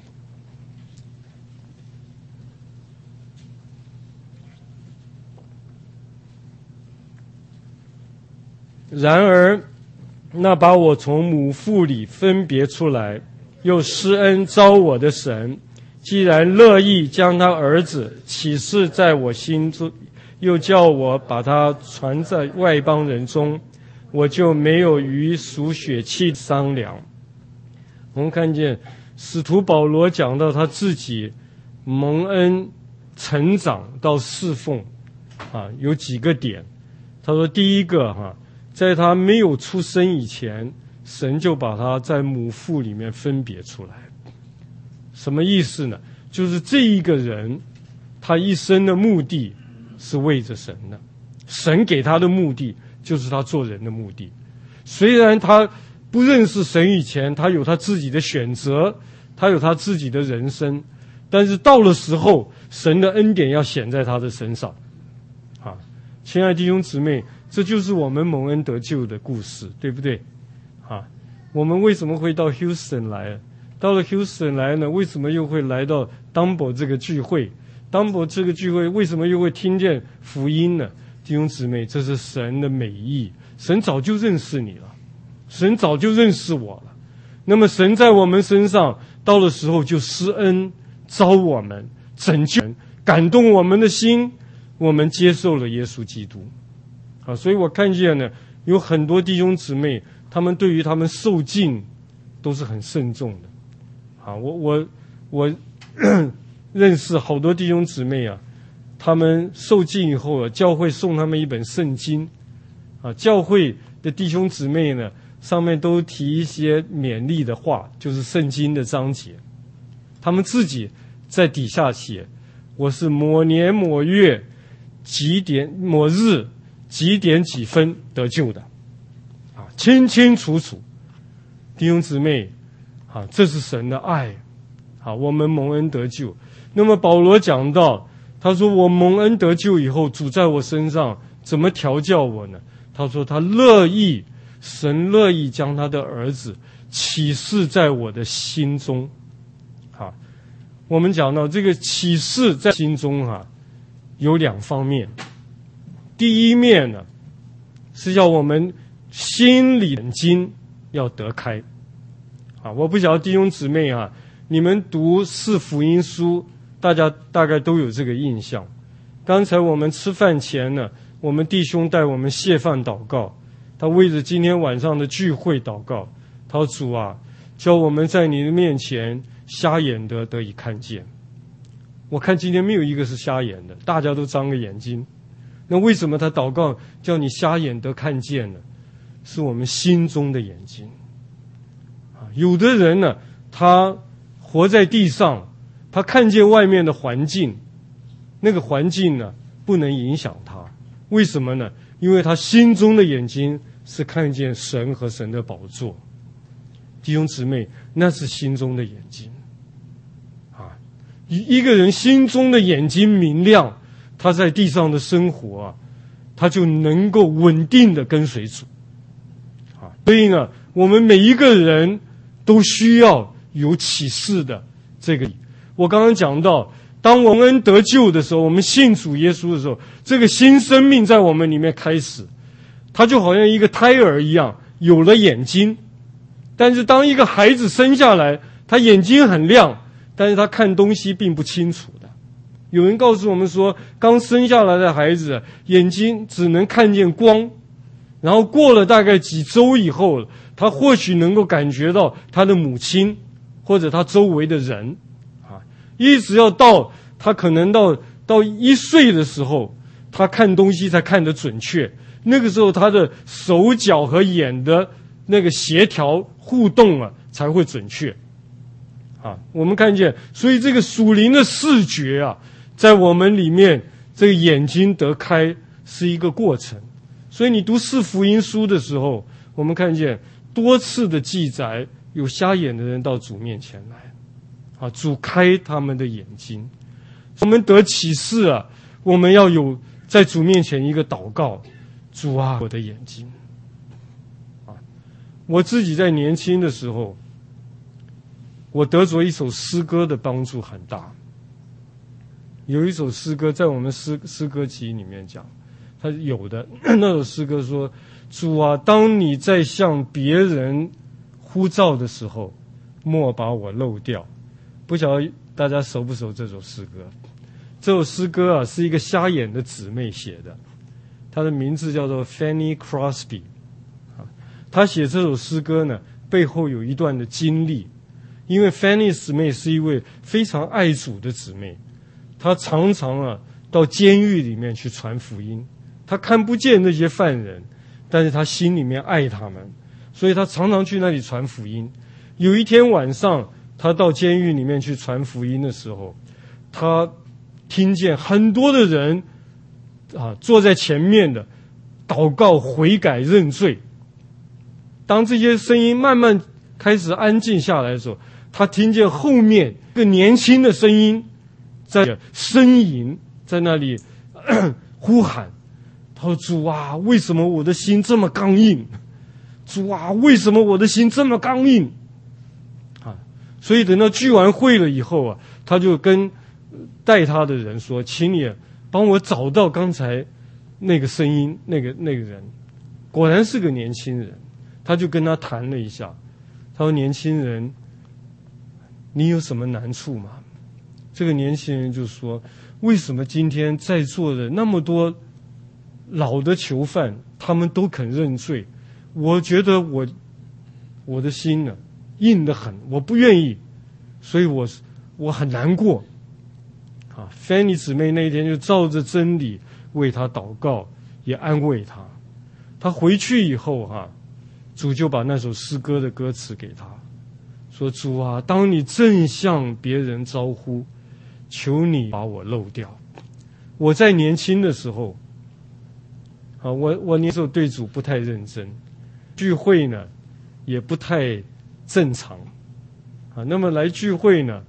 然而那把我从母腹里分别出来又施恩召我的神，既然乐意将他儿子启示在我心中，又叫我把他传在外邦人中，我就没有与属血气商量。我们看见使徒保罗讲到他自己蒙恩成长到侍奉有几个点。他说第一个在他没有出生以前，神就把他在母腹里面分别出来。什么意思呢？就是这一个人他一生的目的是为着神的，神给他的目的就是他做人的目的。虽然他不认识神以前，他有他自己的选择，他有他自己的人生，但是到了时候，神的恩典要显在他的身上。亲爱的弟兄姊妹，这就是我们蒙恩得救的故事，对不对？我们为什么会到 Houston 来？到了 Houston 来呢，为什么又会来到 Dumbo 这个聚会？ Dumbo 这个聚会为什么又会听见福音呢？弟兄姊妹，这是神的美意。神早就认识你了，神早就认识我了。那么神在我们身上到了时候就施恩召我们，拯救，感动我们的心，我们接受了耶稣基督。所以我看见呢，有很多弟兄姊妹，他们对于他们受浸都是很慎重的。我认识好多弟兄姊妹他们受浸以后教会送他们一本圣经教会的弟兄姊妹呢，上面都提一些勉励的话，就是圣经的章节，他们自己在底下写，我是某年某月几点某日几点几分得救的清清楚楚。弟兄姊妹这是神的爱我们蒙恩得救。那么保罗讲到，他说我蒙恩得救以后，主在我身上怎么调教我呢？他说他神乐意将他的儿子启示在我的心中。我们讲到这个启示在心中有2方面。第一面呢，是要我们心里眼睛要得开我不晓得弟兄姊妹你们读4福音书，大家大概都有这个印象。刚才我们吃饭前呢，我们弟兄带我们谢饭祷告，他为着今天晚上的聚会祷告，他说主叫我们在你的面前瞎眼的得以看见。我看今天没有一个是瞎眼的，大家都张个眼睛。那为什么他祷告叫你瞎眼得看见呢？是我们心中的眼睛有的人呢，他活在地上，他看见外面的环境，那个环境呢不能影响他。为什么呢？因为他心中的眼睛是看见神和神的宝座。弟兄姊妹，那是心中的眼睛一个人心中的眼睛明亮，他在地上的生活他就能够稳定的跟随主所以呢，我们每一个人都需要有启示的这个。我刚刚讲到，当我们得救的时候，我们信主耶稣的时候，这个新生命在我们里面开始，他就好像一个胎儿一样，有了眼睛。但是当一个孩子生下来，他眼睛很亮，但是他看东西并不清楚的。有人告诉我们说，刚生下来的孩子眼睛只能看见光，然后过了大概几周以后，他或许能够感觉到他的母亲或者他周围的人一直要到他可能到1岁的时候，他看东西才看得准确。那个时候他的手脚和眼的那个协调互动才会准确我们看见，所以这个属灵的视觉在我们里面，这个眼睛得开是一个过程。所以你读4福音书的时候，我们看见多次的记载，有瞎眼的人到主面前来主开他们的眼睛。我们得启示啊，我们要有在主面前一个祷告，主啊，我的眼睛。我自己在年轻的时候，我得着一首诗歌的帮助很大。有一首诗歌在我们诗歌集里面讲，它有的那首诗歌说：主啊，当你在向别人呼召的时候，莫把我漏掉。不晓得大家熟不熟这首诗歌？这首诗歌啊，是一个瞎眼的姊妹写的，她的名字叫做 Fanny Crosby。她写这首诗歌呢，背后有一段的经历。因为 Fanny 姊妹是一位非常爱主的姊妹，她常常啊到监狱里面去传福音。她看不见那些犯人，但是她心里面爱他们，所以她常常去那里传福音。有一天晚上，她到监狱里面去传福音的时候，她听见很多的人坐在前面的祷告、悔改、认罪。当这些声音慢慢开始安静下来的时候，他听见后面一个年轻的声音在呻吟，在那里呼喊。他说：主啊，为什么我的心这么刚硬？主啊，为什么我的心这么刚硬？所以等到聚完会了以后啊，他就跟带他的人说：请你帮我找到刚才那个声音，那个人。果然是个年轻人。他就跟他谈了一下，他说：年轻人，你有什么难处吗？这个年轻人就说：为什么今天在座的那么多老的囚犯，他们都肯认罪？我觉得我的心呢硬得很，我不愿意，所以我很难过。Fanny 姊妹那一天就照着真理为他祷告，也安慰他。他回去以后主就把那首诗歌的歌词给他，说：主啊，当你正向别人招呼，求你把我漏掉。我在年轻的时候我那时候对主不太认真，聚会呢也不太正常那么来聚会呢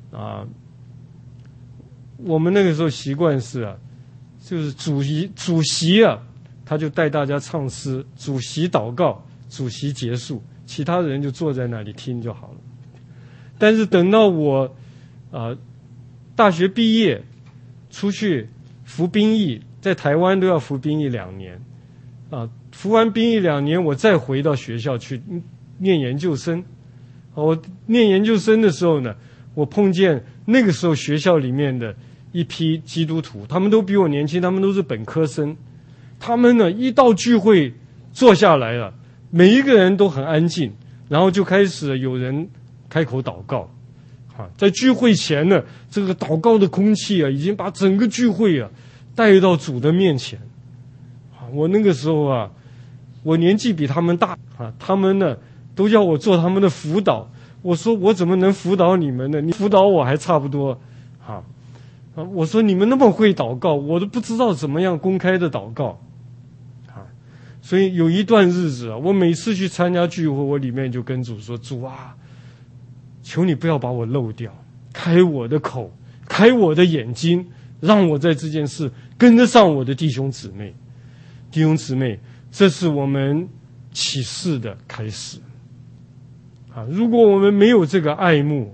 我们那个时候习惯是就是主席他就带大家唱诗，主席祷告，主席结束，其他人就坐在那里听就好了。但是等到我大学毕业出去服兵役，在台湾都要服兵役2年服完兵役2年，我再回到学校去念研究生。我念研究生的时候呢，我碰见那个时候学校里面的一批基督徒，他们都比我年轻，他们都是本科生。他们呢一到聚会坐下来了，每一个人都很安静，然后就开始有人开口祷告在聚会前呢，这个祷告的空气已经把整个聚会带到主的面前我那个时候我年纪比他们大他们呢都要我做他们的辅导。我说我怎么能辅导你们呢？你辅导我还差不多我说你们那么会祷告，我都不知道怎么样公开的祷告所以有一段日子我每次去参加聚会，我里面就跟主说：主啊，求你不要把我漏掉，开我的口，开我的眼睛，让我在这件事跟得上我的弟兄姊妹。弟兄姊妹，这是我们启示的开始如果我们没有这个爱慕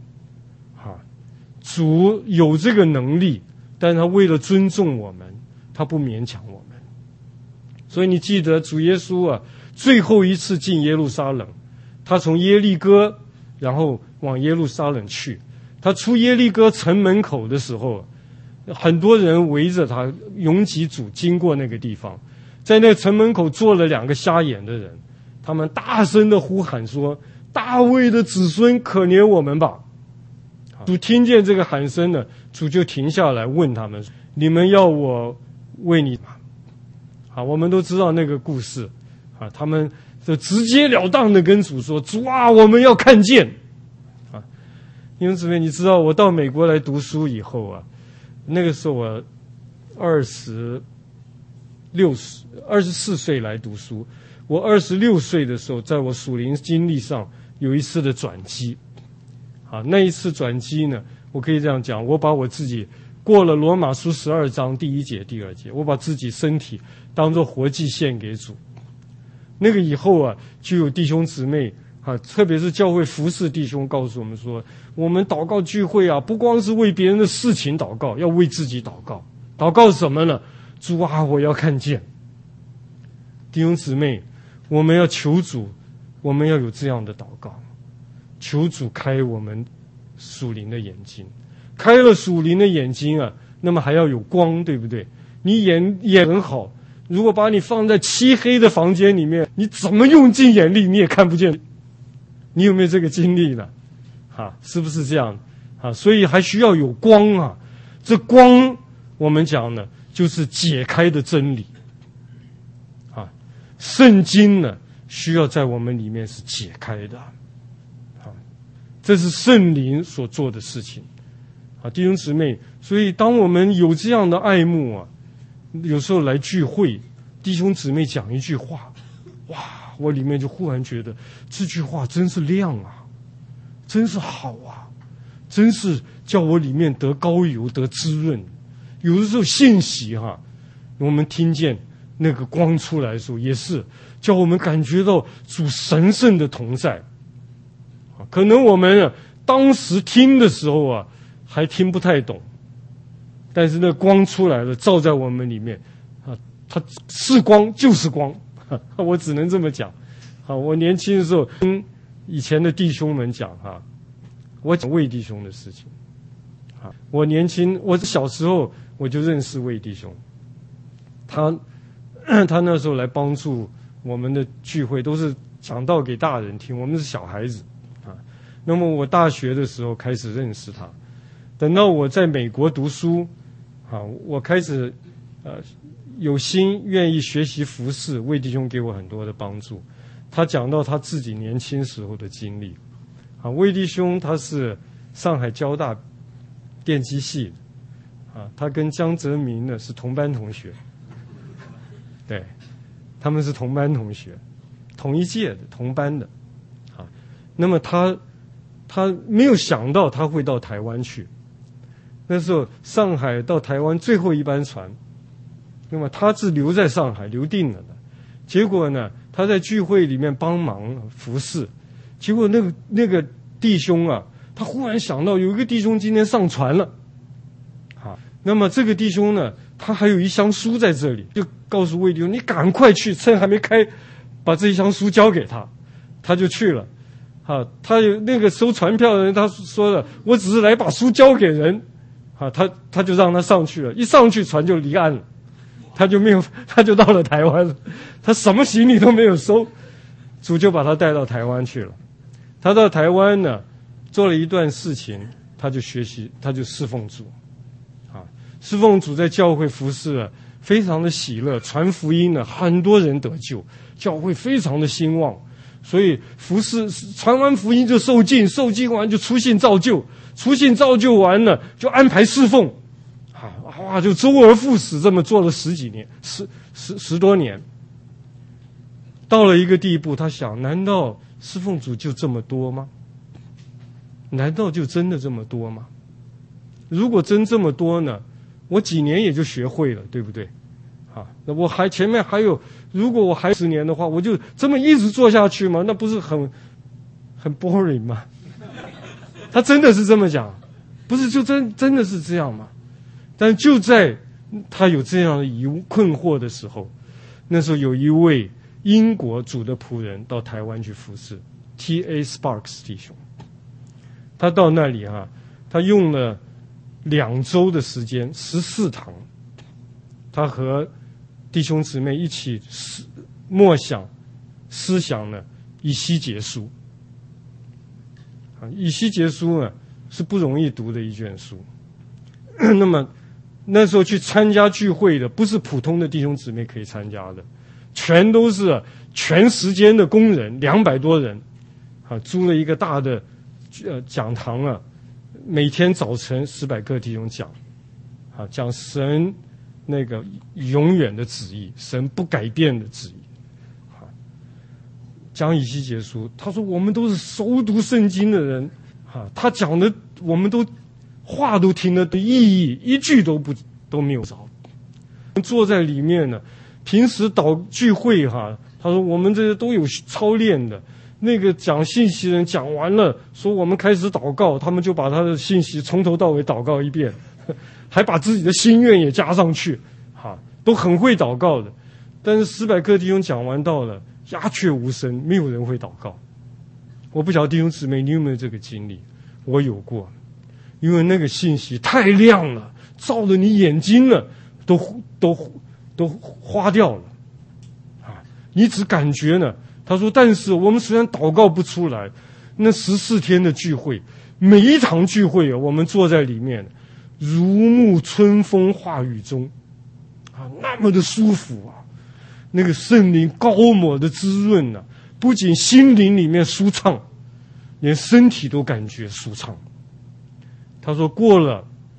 主有这个能力，但他为了尊重我们，他不勉强我们。所以你记得主耶稣最后一次进耶路撒冷，他从耶利哥然后往耶路撒冷去。他出耶利哥城门口的时候，很多人围着他，拥挤主经过那个地方，在那个城门口坐了2个瞎眼的人，他们大声的呼喊说：大卫的子孙，可怜我们吧。主听见这个喊声呢，主就停下来问他们：你们要我为你吗？我们都知道那个故事他们就直截了当的跟主说：主啊，我们要看见弟兄姊妹，你知道我到美国来读书以后那个时候我24岁来读书。我26岁的时候，在我属灵经历上有一次的转机那一次转机呢，我可以这样讲，我把我自己过了罗马书12章第1节、第2节，我把自己身体当作活祭献给主。那个以后啊，就有弟兄姊妹特别是教会服侍弟兄告诉我们说，我们祷告聚会啊，不光是为别人的事情祷告，要为自己祷告。祷告什么呢？主啊，我要看见。弟兄姊妹，我们要求主，我们要有这样的祷告，求主开我们属灵的眼睛。开了属灵的眼睛啊，那么还要有光，对不对？你眼很好，如果把你放在漆黑的房间里面，你怎么用尽眼力你也看不见。你有没有这个经历呢？是不是这样？所以还需要有光啊。这光我们讲呢，就是解开的真理。圣经呢，需要在我们里面是解开的。这是圣灵所做的事情。弟兄姊妹，所以当我们有这样的爱慕啊，有时候来聚会，弟兄姊妹讲一句话，哇，我里面就忽然觉得这句话真是亮啊，真是好啊，真是叫我里面得膏油得滋润。有的时候信息我们听见那个光出来的时候，也是叫我们感觉到主神圣的同在。可能我们当时听的时候啊，还听不太懂，但是那光出来了，照在我们里面它是光就是光。我只能这么讲。我年轻的时候跟以前的弟兄们讲我讲魏弟兄的事情。我小时候我就认识魏弟兄，他那时候来帮助我们的聚会，都是讲道给大人听，我们是小孩子那么我大学的时候开始认识他，等到我在美国读书我开始有心愿意学习服事，魏弟兄给我很多的帮助。他讲到他自己年轻时候的经历魏弟兄他是上海交大电机系他跟江泽民呢是同班同学，对，他们是同班同学，同一届的，同班的那么他没有想到他会到台湾去。那时候上海到台湾最后一班船，那么他是留在上海留定了的。结果呢，他在聚会里面帮忙服侍，结果那个弟兄他忽然想到有一个弟兄今天上船了那么这个弟兄呢，他还有一箱书在这里，就告诉魏弟兄，你赶快去，趁还没开，把这一箱书交给他。他就去了他有那个收船票的人，他说了，我只是来把书交给人他就让他上去了。一上去船就离岸了，他就到了台湾了，他什么行李都没有收，主就把他带到台湾去了。他到台湾呢，做了一段事情，他就学习，他就侍奉主侍奉主，在教会服侍非常的喜乐，传福音呢，很多人得救，教会非常的兴旺。所以服侍传完福音就受浸，受浸完就出信造就，出信造就完了就安排侍奉就周而复始，这么做了十几年，10多年。到了一个地步，他想，难道侍奉主就这么多吗？难道就真的这么多吗？如果真这么多呢，我几年也就学会了，对不对？那我前面还有，如果我还10年的话，我就这么一直做下去吗？那不是很 boring 吗？他真的是这么讲，不是就真的是这样吗？但就在他有这样的困惑的时候，那时候有一位英国主的仆人到台湾去服侍 T.A. Sparks 弟兄，他到那里他用了2周的时间，14堂，他和弟兄姊妹一起默想思想呢以西结书以西结书呢是不容易读的一卷书。那么那时候去参加聚会的不是普通的弟兄姊妹可以参加的，全都是全时间的工人，200多人租了一个大的讲堂每天早晨1000个弟兄讲神那个永远的旨意，神不改变的旨意讲以西结书。他说我们都是熟读圣经的人他讲的我们都话都听得意义一句都没有着。坐在里面呢，平时聚会他说我们这些都有操练的。那个讲信息的人讲完了，说我们开始祷告，他们就把他的信息从头到尾祷告一遍，还把自己的心愿也加上去，都很会祷告的。但是史百克弟兄讲完道了，鸦雀无声，没有人会祷告。我不晓得弟兄姊妹你有没有这个经历？我有过，因为那个信息太亮了，照着你眼睛了，都花掉了，你只感觉呢。他说但是我们虽然祷告不出来，那14天的聚会，每一场聚会我们坐在里面如沐春风化雨中，那么的舒服那个圣灵高抹的滋润不仅心灵里面舒畅，连身体都感觉舒畅。他说过了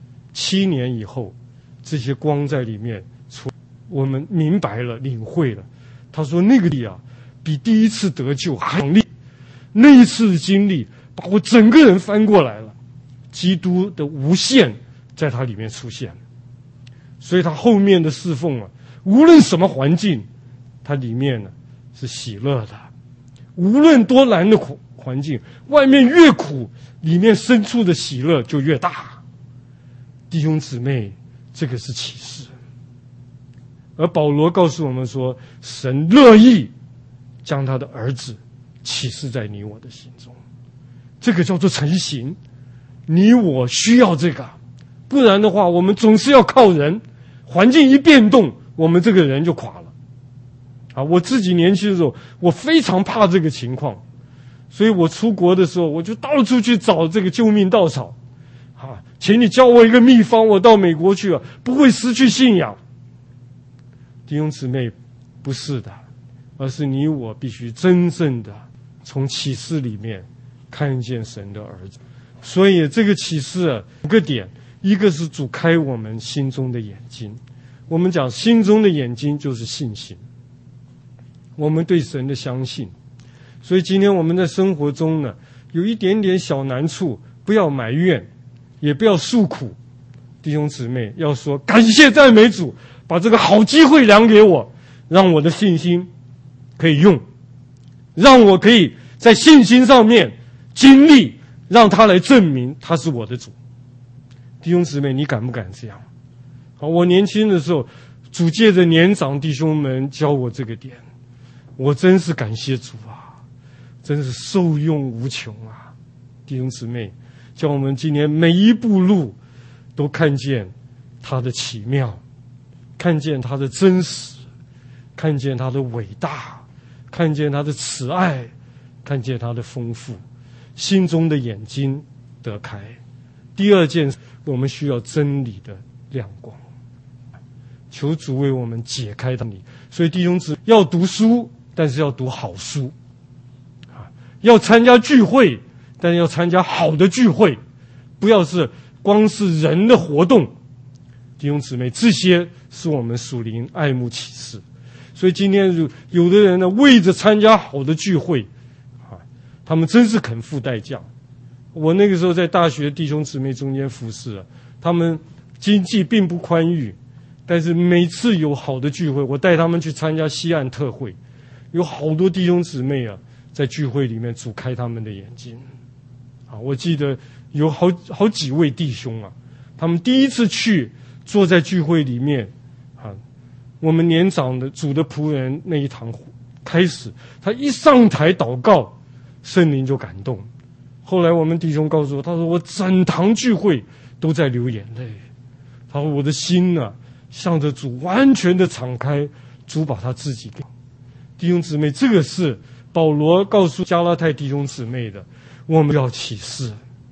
7年以后，这些光在里面我们明白了领会了。他说那个力比第一次得救还强烈，那一次的经历把我整个人翻过来了，基督的无限在他里面出现了。所以他后面的侍奉无论什么环境，他里面是喜乐的。无论多难的环境，外面越苦，里面深处的喜乐就越大。弟兄姊妹，这个是启示。而保罗告诉我们说，神乐意将他的儿子启示在你我的心中，这个叫做成型。你我需要这个，不然的话我们总是要靠人，环境一变动，我们这个人就垮了。我自己年轻的时候，我非常怕这个情况，所以我出国的时候，我就到处去找这个救命稻草。请你教我一个秘方，我到美国去不会失去信仰。弟兄姊妹，不是的，而是你我必须真正的从启示里面看见神的儿子。所以这个启示5个点，一个是主开我们心中的眼睛。我们讲心中的眼睛就是信心，我们对神的相信。所以今天我们在生活中有一点点小难处，不要埋怨，也不要诉苦。弟兄姊妹要说感谢赞美主，把这个好机会量给我，让我的信心可以用，让我可以在信心上面经历，让他来证明他是我的主。弟兄姊妹，你敢不敢这样？我年轻的时候，主借着年长弟兄们教我这个点，我真是感谢主真是受用无穷弟兄姊妹，叫我们今年每一步路都看见他的奇妙，看见他的真实，看见他的伟大，看见他的慈爱，看见他的丰富，心中的眼睛得开。第二件，我们需要真理的亮光，求主为我们解开真理。所以弟兄姊妹要读书，但是要读好书要参加聚会，但是要参加好的聚会，不要是光是人的活动。弟兄姊妹，这些是我们属灵爱慕启示。所以今天有的人为着参加好的聚会他们真是肯付代价。我那个时候在大学弟兄姊妹中间服侍他们经济并不宽裕，但是每次有好的聚会，我带他们去参加西岸特会，有好多弟兄姊妹在聚会里面主开他们的眼睛我记得有好几位弟兄他们第一次去坐在聚会里面我们年长的主的仆人那一堂开始，他一上台祷告，圣灵就感动。后来我们弟兄告诉我，他说我整堂聚会都在流眼泪，他说我的心向着主完全的敞开，主把他自己给弟兄姊妹。这个是保罗告诉加拉太弟兄姊妹的，我们要启示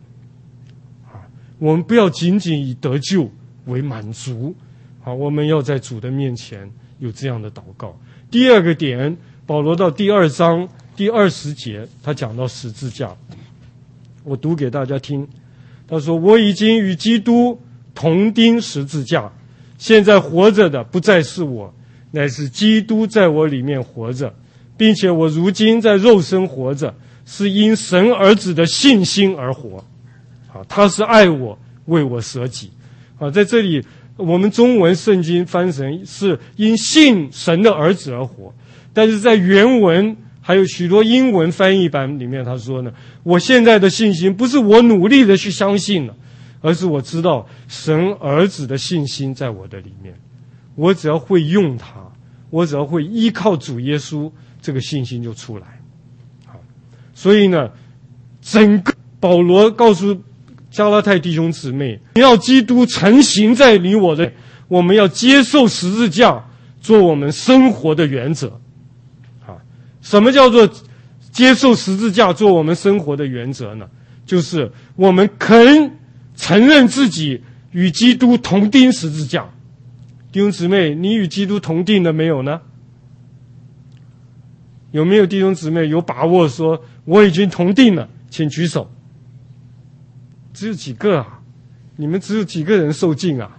我们不要仅仅以得救为满足我们要在主的面前有这样的祷告。第二个点，保罗到第2章第20节，他讲到十字架，我读给大家听。他说，我已经与基督同钉十字架，现在活着的不再是我，乃是基督在我里面活着，并且我如今在肉身活着，是因神儿子的信心而活。 他是爱我，为我舍己。在这里我们中文圣经翻成是因信神的儿子而活，但是在原文还有许多英文翻译版里面他说呢，我现在的信心不是我努力的去相信了，而是我知道神儿子的信心在我的里面，我只要会用它，我只要会依靠主耶稣，这个信心就出来。所以呢，整个保罗告诉加拉太弟兄姊妹，你要基督成行在你我的，我们要接受十字架做我们生活的原则。什么叫做接受十字架做我们生活的原则呢？就是我们肯承认自己与基督同钉十字架。弟兄姊妹，你与基督同钉了没有呢？有没有弟兄姊妹有把握说我已经同钉了？请举手。只有几个啊？你们只有几个人受浸啊？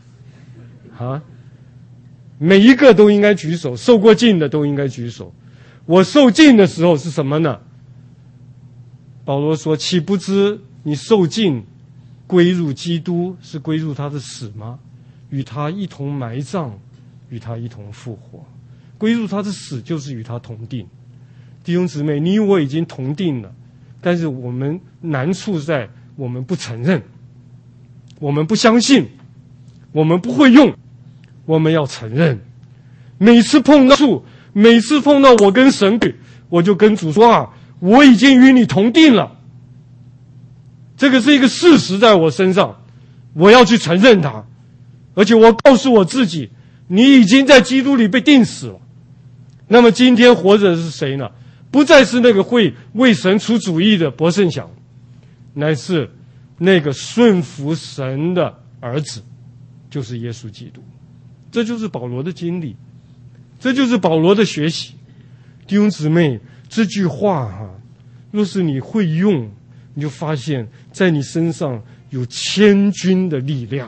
每一个都应该举手，受过浸的都应该举手。我受浸的时候是什么呢？保罗说，岂不知你受浸归入基督，是归入他的死吗？与他一同埋葬，与他一同复活。归入他的死就是与他同定。弟兄姊妹，你我已经同定了，但是我们难处在我们不承认，我们不相信，我们不会用，我们要承认。每次碰到我跟神，我就跟主说我已经与你同定了，这个是一个事实在我身上，我要去承认它，而且我告诉我自己，你已经在基督里被钉死了。那么今天活着的是谁呢？不再是那个会为神出主意的伯胜祥，乃是那个顺服神的儿子，就是耶稣基督。这就是保罗的经历，这就是保罗的学习。弟兄姊妹，这句话若是你会用，你就发现在你身上有千军的力量，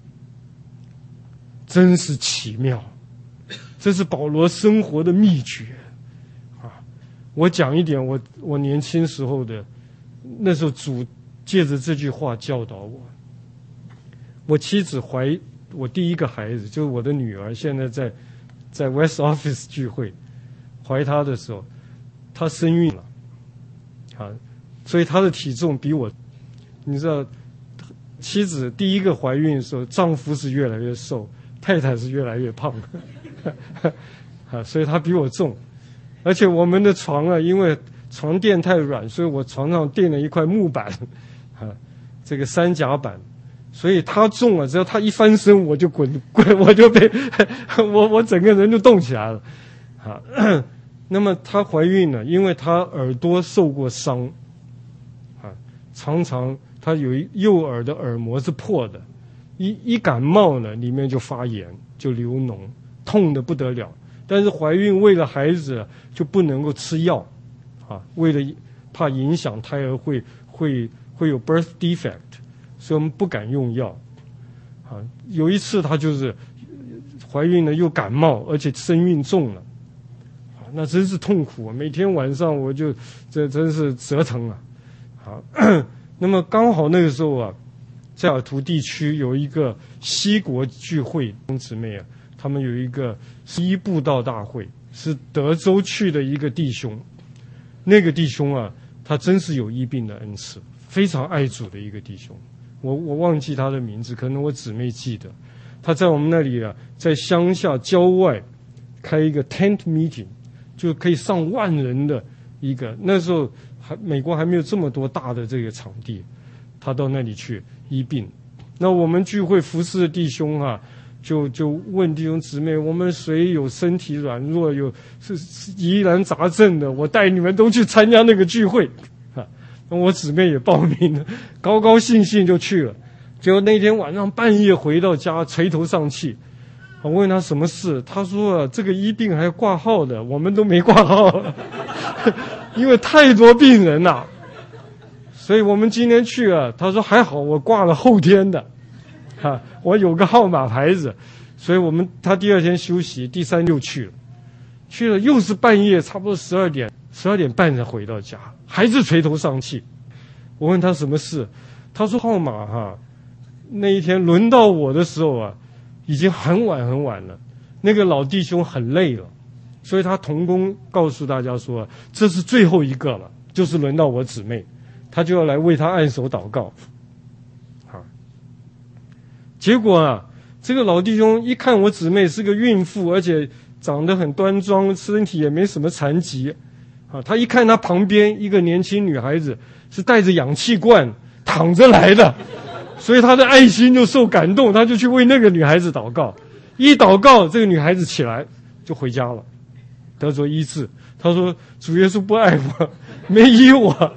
真是奇妙。这是保罗生活的秘诀我讲一点我年轻时候的，那时候主借着这句话教导我。我妻子怀我第一个孩子，就是我的女儿，现在在 West Office 聚会，怀她的时候，她生孕了所以她的体重比我，你知道，妻子第一个怀孕的时候，丈夫是越来越瘦，太太是越来越胖所以她比我重。而且我们的床因为床垫太软，所以我床上垫了一块木板这个三甲板，所以他重了，只要他一翻身，我就滚，我就被我整个人就动起来了那么她怀孕了，因为她耳朵受过伤常常她有右耳的耳膜是破的，一感冒呢，里面就发炎，就流脓，痛得不得了。但是怀孕为了孩子就不能够吃药为了怕影响胎儿会有 birth defect， 所以我们不敢用药有一次她就是怀孕了又感冒，而且身孕重了那真是痛苦每天晚上我就这真是折腾那么刚好那个时候在尔图地区有一个西国聚会，兄姊妹他们有一个11布道大会，是德州去的一个弟兄。那个弟兄他真是有医病的恩赐，非常爱主的一个弟兄。我忘记他的名字，可能我姊妹记得。他在我们那里在乡下郊外开一个 tent meeting， 就可以上万人的一个。那时候美国还没有这么多大的这个场地，他到那里去医病。那我们聚会服侍的弟兄就问弟兄姊妹，我们谁有身体软弱，有是疑难杂症的，我带你们都去参加那个聚会那我姊妹也报名了，高高兴兴就去了。结果那天晚上半夜回到家，垂头丧气。我问他什么事，他说这个医病还要挂号的，我们都没挂号因为太多病人了所以我们今天去他说还好我挂了后天的我有个号码牌子，所以他第二天休息，第三又去了又是半夜差不多12点半才回到家，还是垂头丧气。我问他什么事， 他说号码那一天轮到我的时候啊，已经很晚很晚了，那个老弟兄很累了，所以他同工告诉大家说，这是最后一个了，就是轮到我姊妹，他就要来为他按手祷告。结果啊，这个老弟兄一看我姊妹是个孕妇，而且长得很端庄，身体也没什么残疾他一看他旁边一个年轻女孩子是带着氧气罐躺着来的，所以他的爱心就受感动，他就去为那个女孩子祷告。一祷告，这个女孩子起来就回家了，得着医治。他说主耶稣不爱我，没医我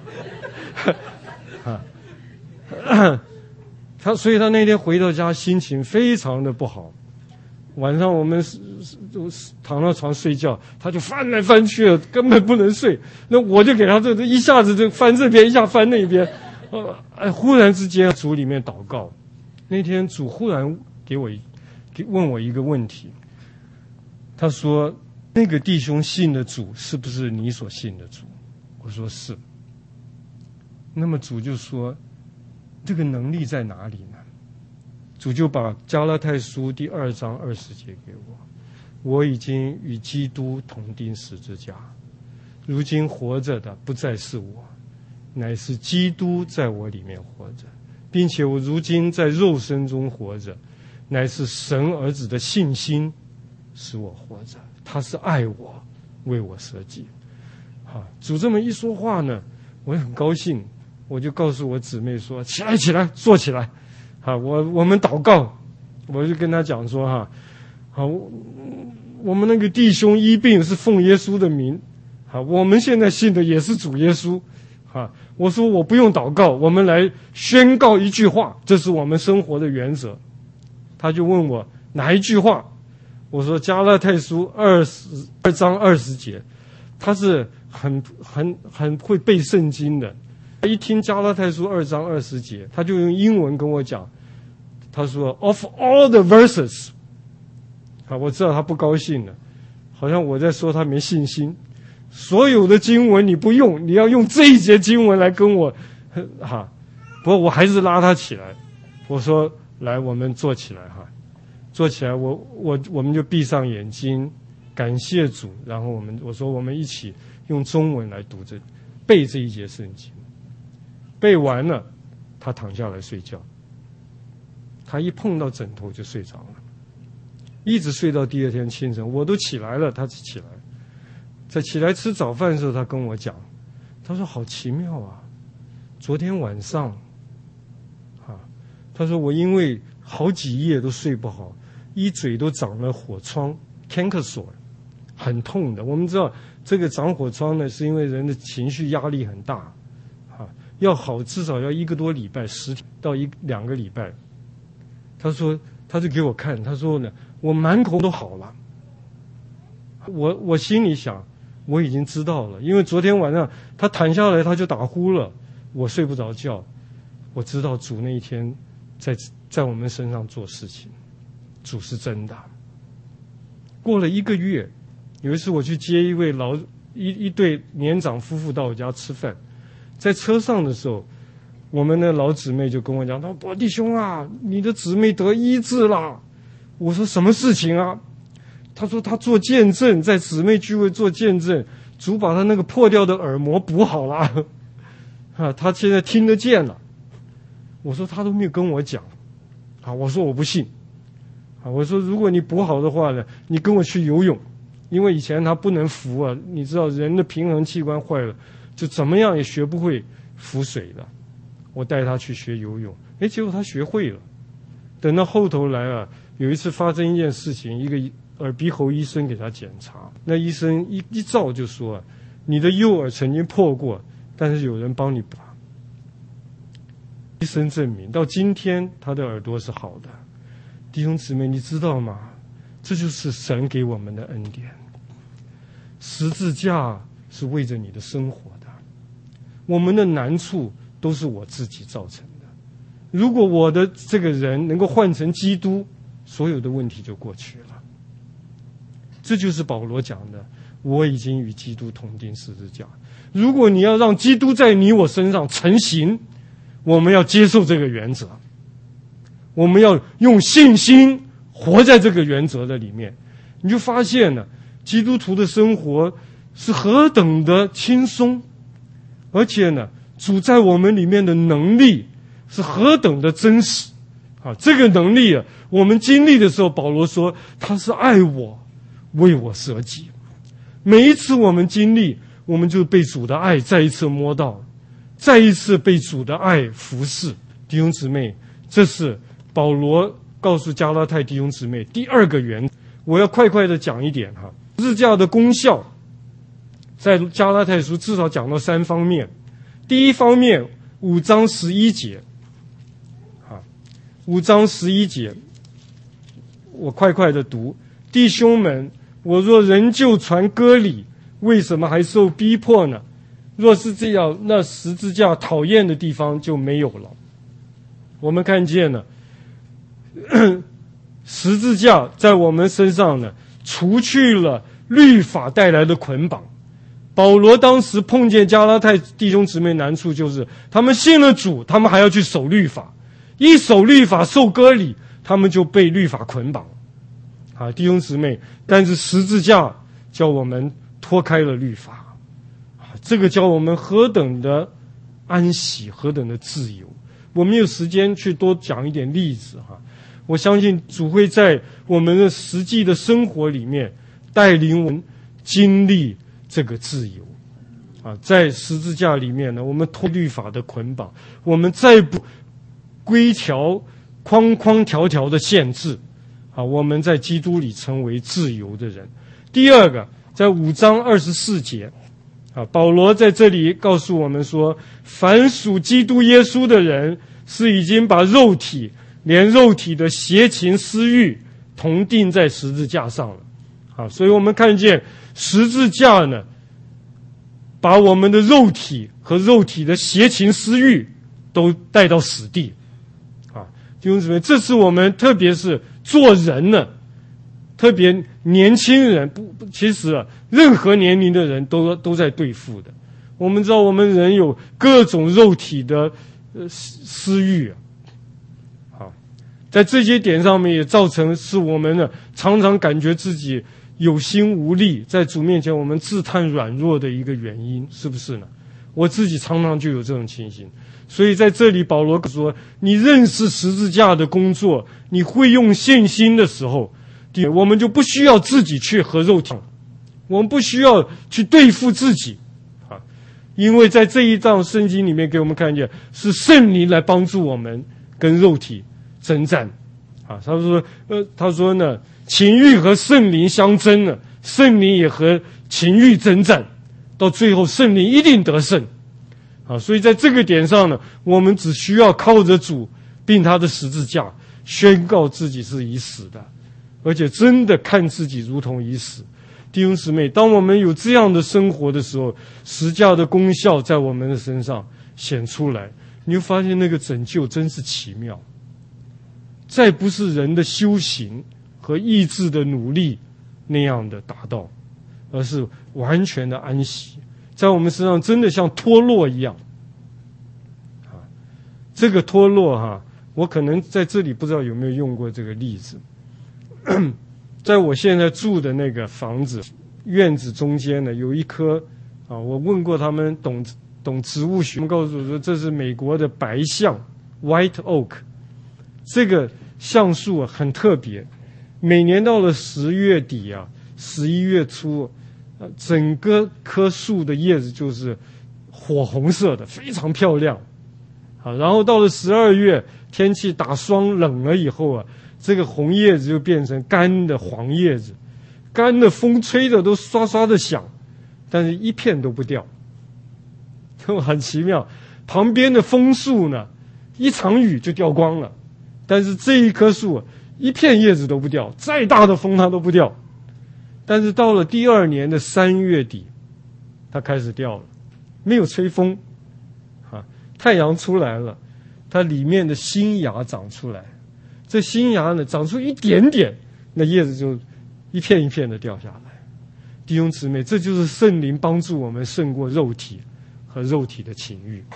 所以他那天回到家心情非常的不好。晚上我们躺到床睡觉，他就翻来翻去的，根本不能睡。那我就给他这一下子就翻这边，一下翻那边。忽然之间主里面祷告，那天主忽然问我一个问题，他说那个弟兄信的主是不是你所信的主？我说是。那么主就说这个能力在哪里呢？主就把加拉太书第2章20节给我，我已经与基督同钉十字架，如今活着的不再是我，乃是基督在我里面活着，并且我如今在肉身中活着，乃是神儿子的信心使我活着，他是爱我，为我舍己。主这么一说话呢，我也很高兴，我就告诉我姊妹说，起来起来，坐起来我们祷告。我就跟他讲说我们那个弟兄医病是奉耶稣的名我们现在信的也是主耶稣我说我不用祷告，我们来宣告一句话，这是我们生活的原则。他就问我哪一句话，我说加拉太书2章20节，他是很会背圣经的。一听加拉太书2章20节，他就用英文跟我讲，他说 of all the verses 我知道他不高兴了，好像我在说他没信心。所有的经文你不用，你要用这一节经文来跟我不过我还是拉他起来，我说来，我们坐起来坐起来，我们就闭上眼睛，感谢主，然后我说我们一起用中文来背这一节圣经。背完了，他躺下来睡觉，他一碰到枕头就睡着了，一直睡到第二天清晨。我都起来了，他起来，在起来吃早饭的时候，他跟我讲，他说好奇妙啊，昨天晚上他说我因为好几夜都睡不好，一嘴都长了火疮 canker sore， 很痛的。我们知道这个长火疮呢，是因为人的情绪压力很大要好至少要1个多礼拜，10天到2个礼拜。他说他就给我看，他说呢，我满口都好了。我心里想，我已经知道了，因为昨天晚上他躺下来他就打呼了，我睡不着觉。我知道主那一天在我们身上做事情，主是真的。过了1个月，有一次我去接一对年长夫妇到我家吃饭，在车上的时候，我们的老姊妹就跟我讲，他说伯弟兄啊，你的姊妹得医治了。我说什么事情啊？他说他做见证，在姊妹聚会做见证，主把他那个破掉的耳膜补好了他现在听得见了。我说他都没有跟我讲我说我不信我说如果你补好的话呢，你跟我去游泳，因为以前他不能浮你知道人的平衡器官坏了，就怎么样也学不会浮水的。我带他去学游泳，结果他学会了。等到后头来有一次发生一件事情，一个耳鼻喉医生给他检查，那医生一照就说你的右耳曾经破过，但是有人帮你拔。医生证明到今天他的耳朵是好的。弟兄姊妹，你知道吗？这就是神给我们的恩典。十字架是为着你的生活的，我们的难处都是我自己造成的。如果我的这个人能够换成基督，所有的问题就过去了。这就是保罗讲的，我已经与基督同钉十字架。如果你要让基督在你我身上成形， 我们要接受这个原则，我们要用信心活在这个原则的里面。你就发现了基督徒的生活是何等的轻松，而且呢，主在我们里面的能力是何等的真实啊！这个能力啊，我们经历的时候，保罗说他是爱我，为我舍己。每一次我们经历，我们就被主的爱再一次摸到，再一次被主的爱服侍。弟兄姊妹，这是保罗告诉加拉太弟兄姊妹第二个原则。我要快快的讲一点哈，十字架的功效在加拉太书至少讲到3方面。第一方面，5章11节，5章11节，我快快的读：弟兄们，我若仍旧传割礼，为什么还受逼迫呢？若是这样，那十字架讨厌的地方就没有了。我们看见了十字架在我们身上呢，除去了律法带来的捆绑。保罗当时碰见加拉太弟兄姊妹难处，就是他们信了主，他们还要去守律法，一守律法受割礼，他们就被律法捆绑。弟兄姊妹，但是十字架叫我们脱开了律法，这个叫我们何等的安息，何等的自由。我没有时间去多讲一点例子哈。我相信主会在我们的实际的生活里面带领我们经历这个自由在十字架里面呢，我们脱律法的捆绑，我们再不规条框框条条的限制我们在基督里成为自由的人。第二个，在5章24节保罗在这里告诉我们说，凡属基督耶稣的人是已经把肉体连肉体的邪情私欲同钉在十字架上了所以我们看见十字架呢，把我们的肉体和肉体的邪情私欲都带到死地弟兄姊妹，这是我们特别是做人呢，特别年轻人其实任何年龄的人都在对付的。我们知道我们人有各种肉体的私欲在这些点上面也造成是我们呢常常感觉自己有心无力，在主面前我们自叹软弱的一个原因，是不是呢？我自己常常就有这种情形。所以在这里保罗说，你认识十字架的工作，你会用信心的时候，我们就不需要自己去和肉体，我们不需要去对付自己因为在这一章圣经里面给我们看见是圣灵来帮助我们跟肉体征战他说呢，情欲和圣灵相争呢，圣灵也和情欲征战，到最后圣灵一定得胜所以在这个点上呢，我们只需要靠着主并他的十字架宣告自己是已死的，而且真的看自己如同已死。弟兄姊妹，当我们有这样的生活的时候，十字架的功效在我们的身上显出来，你会发现那个拯救真是奇妙，再不是人的修行和意志的努力那样的达到，而是完全的安息，在我们身上真的像脱落一样这个脱落我可能在这里不知道有没有用过这个例子在我现在住的那个房子院子中间呢，有一棵我问过他们懂植物学，他们告诉我说这是美国的白橡 White Oak。 这个橡树很特别，每年到了10月底11月初整个棵树的叶子就是火红色的，非常漂亮然后到了12月天气打霜冷了以后这个红叶子就变成干的黄叶子，干的风吹的都刷刷的响，但是一片都不掉很奇妙。旁边的枫树呢，一场雨就掉光了，但是这一棵树一片叶子都不掉，再大的风它都不掉。但是到了第2年的3月底它开始掉了，没有吹风太阳出来了，它里面的新芽长出来，这新芽呢长出一点点，那叶子就一片一片的掉下来。弟兄姊妹，这就是圣灵帮助我们胜过肉体和肉体的情欲。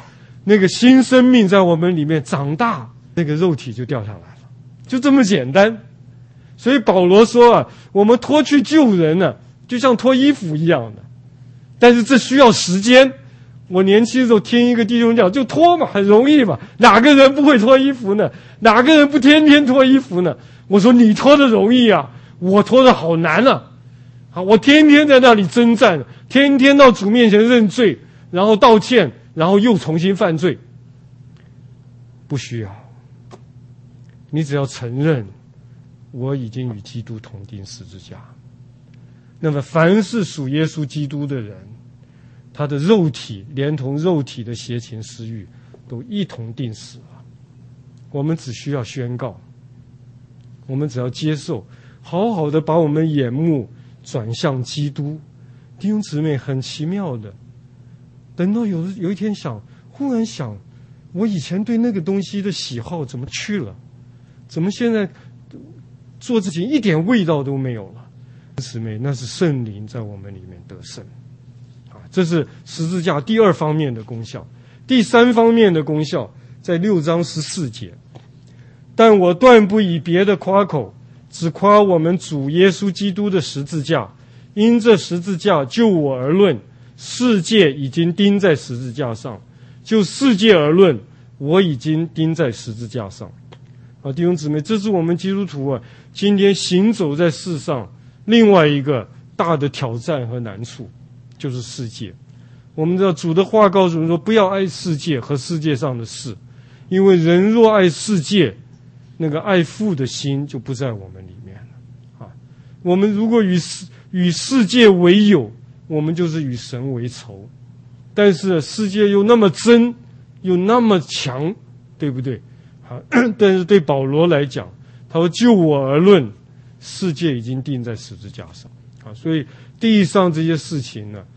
那个新生命在我们里面长大，那个肉体就掉下来了，就这么简单。所以保罗说啊，我们脱去旧人呢，就像脱衣服一样的，但是这需要时间。我年轻的时候听一个弟兄讲，就脱嘛，很容易嘛，哪个人不会脱衣服呢？哪个人不天天脱衣服呢？我说你脱的容易啊，我脱的好难啊！我天天在那里征战，天天到主面前认罪，然后道歉，然后又重新犯罪。不需要，你只要承认我已经与基督同钉十字架。那么凡是属耶稣基督的人，他的肉体连同肉体的邪情私欲都一同钉死了。我们只需要宣告，我们只要接受，好好的把我们眼目转向基督。弟兄姊妹，很奇妙的，等到有一天忽然想，我以前对那个东西的喜好怎么去了？怎么现在做自己一点味道都没有了？姊妹，那是圣灵在我们里面得胜。这是十字架第二方面的功效。第三方面的功效在6章14节。但我断不以别的夸口，只夸我们主耶稣基督的十字架。因这十字架就我而论，世界已经钉在十字架上；就世界而论，我已经钉在十字架上。弟兄姊妹，这是我们基督徒啊，今天行走在世上另外一个大的挑战和难处，就是世界。我们知道主的话告诉我们说，不要爱世界和世界上的事，因为人若爱世界，那个爱父的心就不在我们里面了。我们如果与世界为友，我们就是与神为仇。但是世界又那么真，又那么强，对不对？但是对保罗来讲，他说就我而论，世界已经钉在十字架上。所以地上这些事情呢，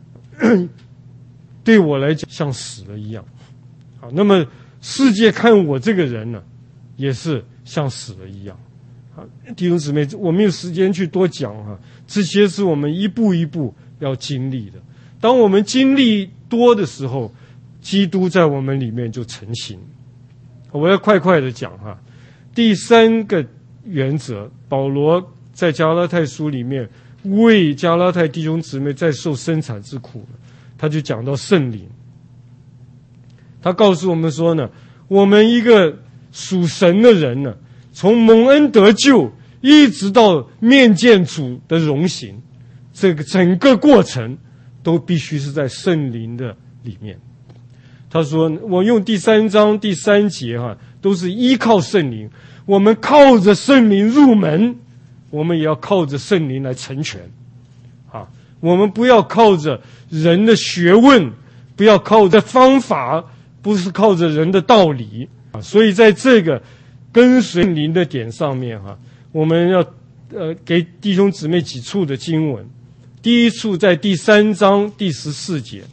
对我来讲像死了一样。那么世界看我这个人呢，也是像死了一样。弟兄姊妹，我没有时间去多讲这些是我们一步一步要经历的。当我们经历多的时候，基督在我们里面就成型。我要快快的讲第三个原则，保罗在加拉太书里面为加拉太弟兄姊妹在受生产之苦，他就讲到圣灵。他告诉我们说呢，我们一个属神的人呢，从蒙恩得救一直到面见主的荣行，这个整个过程都必须是在圣灵的里面。他说，我用第3章第3节都是依靠圣灵。我们靠着圣灵入门，我们也要靠着圣灵来成全。我们不要靠着人的学问，不要靠着方法，不是靠着人的道理。所以在这个跟随灵的点上面我们要给弟兄姊妹几处的经文。第一处在第3章第14节。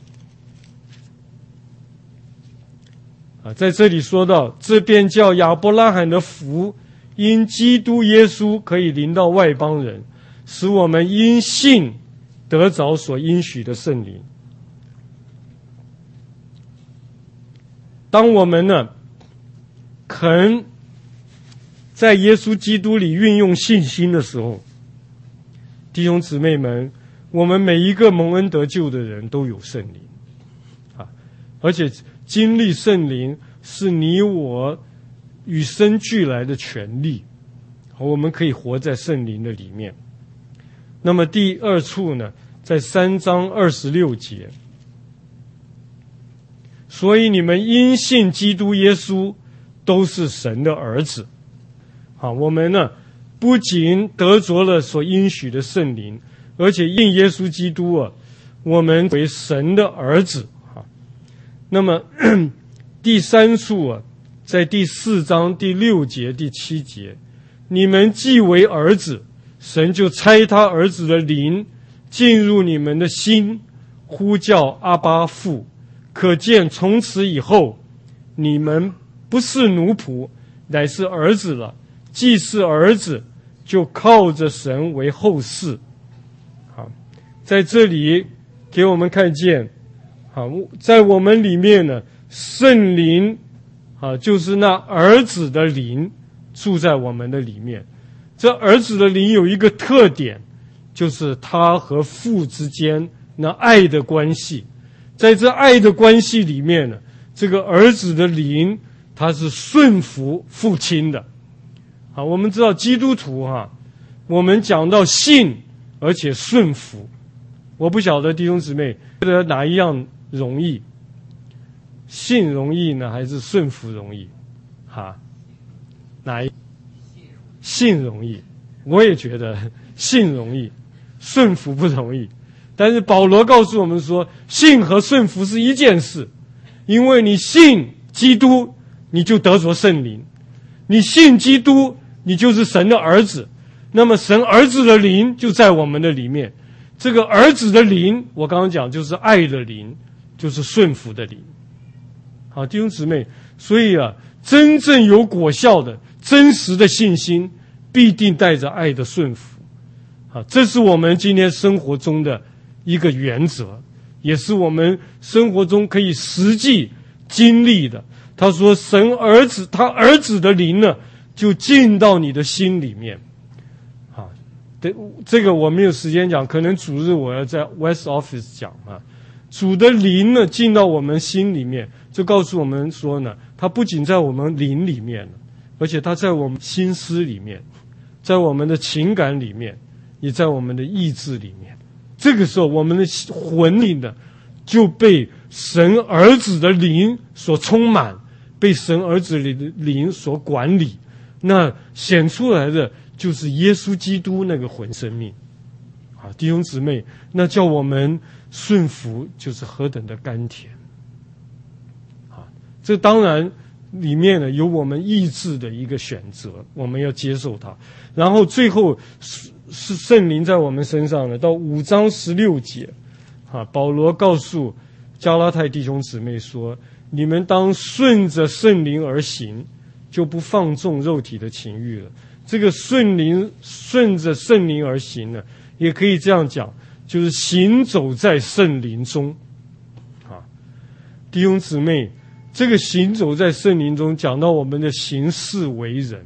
在这里说到，这便叫亚伯拉罕的福，因基督耶稣可以临到外邦人，使我们因信得着所应许的圣灵。当我们呢肯在耶稣基督里运用信心的时候，弟兄姊妹们，我们每一个蒙恩得救的人都有圣灵而且经历圣灵是你我与生俱来的权利，我们可以活在圣灵的里面。那么第二处呢，在3章26节，所以你们因信基督耶稣都是神的儿子。我们呢不仅得着了所应许的圣灵，而且因耶稣基督我们为神的儿子。那么第三处在第4章第6节第7节，你们既为儿子，神就差他儿子的灵进入你们的心，呼叫阿爸父。可见从此以后，你们不是奴仆，乃是儿子了。既是儿子，就靠着神为后嗣。在这里给我们看见在我们里面呢， 圣灵就是那儿子的灵住在我们的里面。这儿子的灵有一个特点，就是他和父之间那爱的关系。在这爱的关系里面呢，这个儿子的灵他是顺服父亲的。我们知道基督徒我们讲到信而且顺服，我不晓得弟兄姊妹觉得哪一样容易，信容易呢还是顺服容易？哪一？信容易，我也觉得信容易，顺服不容易。但是保罗告诉我们说，信和顺服是一件事，因为你信基督，你就得着圣灵；你信基督，你就是神的儿子。那么神儿子的灵就在我们的里面。这个儿子的灵，我刚刚讲就是爱的灵，就是顺服的灵。好，弟兄姊妹，所以真正有果效的真实的信心必定带着爱的顺服。这是我们今天生活中的一个原则，也是我们生活中可以实际经历的。他说神儿子，他儿子的灵呢就进到你的心里面。这个我没有时间讲，可能主日我要在 West Office 讲主的灵呢进到我们心里面，就告诉我们说呢，他不仅在我们灵里面，而且他在我们心思里面，在我们的情感里面，也在我们的意志里面。这个时候我们的魂灵呢就被神儿子的灵所充满，被神儿子的灵所管理，那显出来的就是耶稣基督那个魂生命。弟兄姊妹，那叫我们顺服就是何等的甘甜。这当然里面呢有我们意志的一个选择，我们要接受它。然后最后是圣灵在我们身上呢，到5章16节保罗告诉加拉太弟兄姊妹说，你们当顺着圣灵而行，就不放纵肉体的情欲了。这个顺着圣灵而行呢，也可以这样讲，就是行走在圣灵中。弟兄姊妹，这个行走在圣灵中讲到我们的行事为人。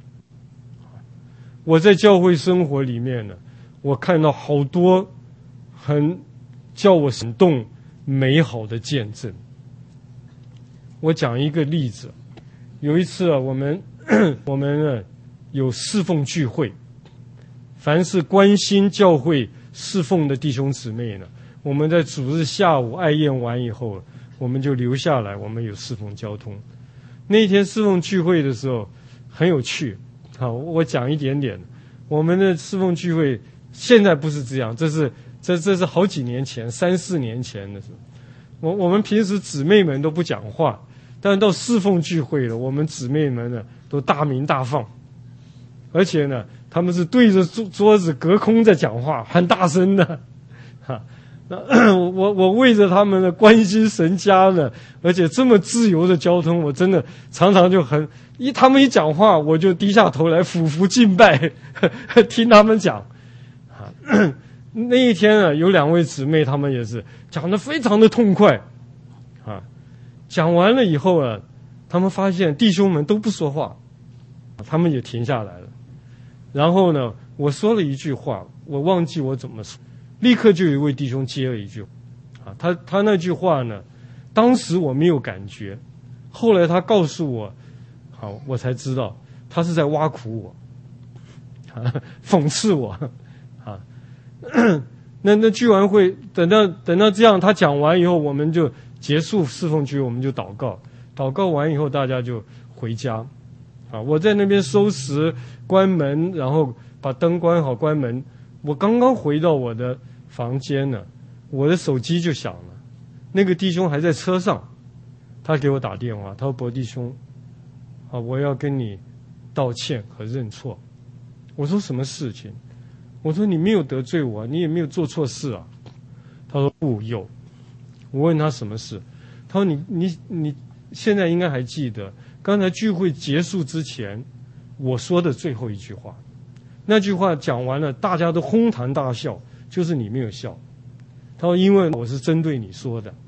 我在教会生活里面呢，我看到好多很叫我感动美好的见证。我讲一个例子，有一次我们呢有侍奉聚会，凡是关心教会侍奉的弟兄姊妹呢，我们在主日下午爱宴完以后，我们就留下来，我们有侍奉交通。那一天侍奉聚会的时候很有趣。我讲一点点。我们的侍奉聚会现在不是这样，这是好几年前，3、4年前的时候。我们平时姊妹们都不讲话，但到侍奉聚会了，我们姊妹们呢都大鸣大放，而且呢他们是对着桌子隔空在讲话，很大声的。我为着他们的关心神家呢，而且这么自由的交通，我真的常常就他们一讲话，我就低下头来俯伏敬拜，听他们讲。那一天有2位姊妹，他们也是讲得非常的痛快。讲完了以后他们发现弟兄们都不说话，他们也停下来了。然后呢，我说了一句话，我忘记我怎么说。立刻就有一位弟兄接了一句，他那句话呢，当时我没有感觉，后来他告诉我，我才知道他是在挖苦我，讽刺我，那聚完会，等到这样，他讲完以后，我们就结束侍奉聚会，我们就祷告完以后，大家就回家，我在那边收拾关门，然后把灯关好关门。我刚刚回到我的房间呢，我的手机就响了，那个弟兄还在车上，他给我打电话，他说伯弟兄，我要跟你道歉和认错。我说什么事情？我说你没有得罪我，你也没有做错事啊。他说不，有。我问他什么事，他说你现在应该还记得刚才聚会结束之前我说的最后一句话。那句话讲完了，大家都哄堂大笑，就是你没有笑。他说因为我是针对你说的。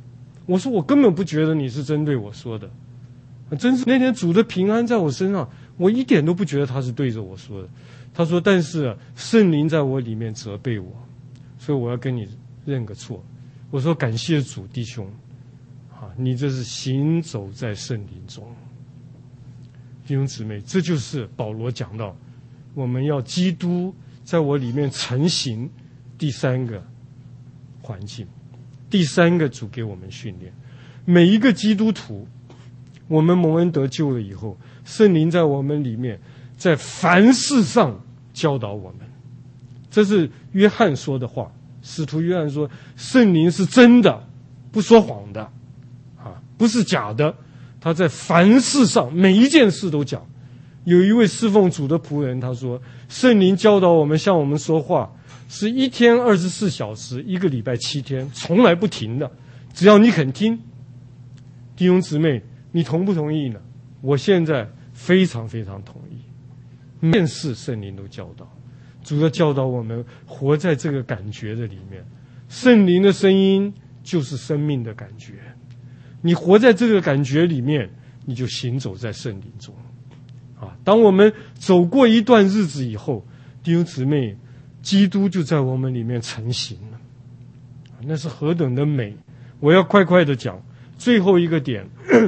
我说我根本不觉得你是针对我说的，真是那天主的平安在我身上，我一点都不觉得他是对着我说的。他说但是圣灵在我里面责备我，所以我要跟你认个错。我说感谢主弟兄，你这是行走在圣灵中。弟兄姊妹，这就是保罗讲到我们要基督在我里面成形第三个环境，第三个主给我们训练。每一个基督徒，我们蒙恩得救了以后，圣灵在我们里面在凡事上教导我们。这是约翰说的话，使徒约翰说圣灵是真的，不说谎的，不是假的，他在凡事上每一件事都讲。有一位侍奉主的仆人，他说圣灵教导我们向我们说话是一天24小时，一个礼拜7天，从来不停的，只要你肯听。弟兄姊妹，你同不同意呢？我现在非常非常同意，每件事圣灵都教导，主要教导我们活在这个感觉的里面。圣灵的声音就是生命的感觉，你活在这个感觉里面，你就行走在圣灵中。当我们走过一段日子以后，弟兄姊妹，基督就在我们里面成形了，那是何等的美！我要快快的讲最后一个点，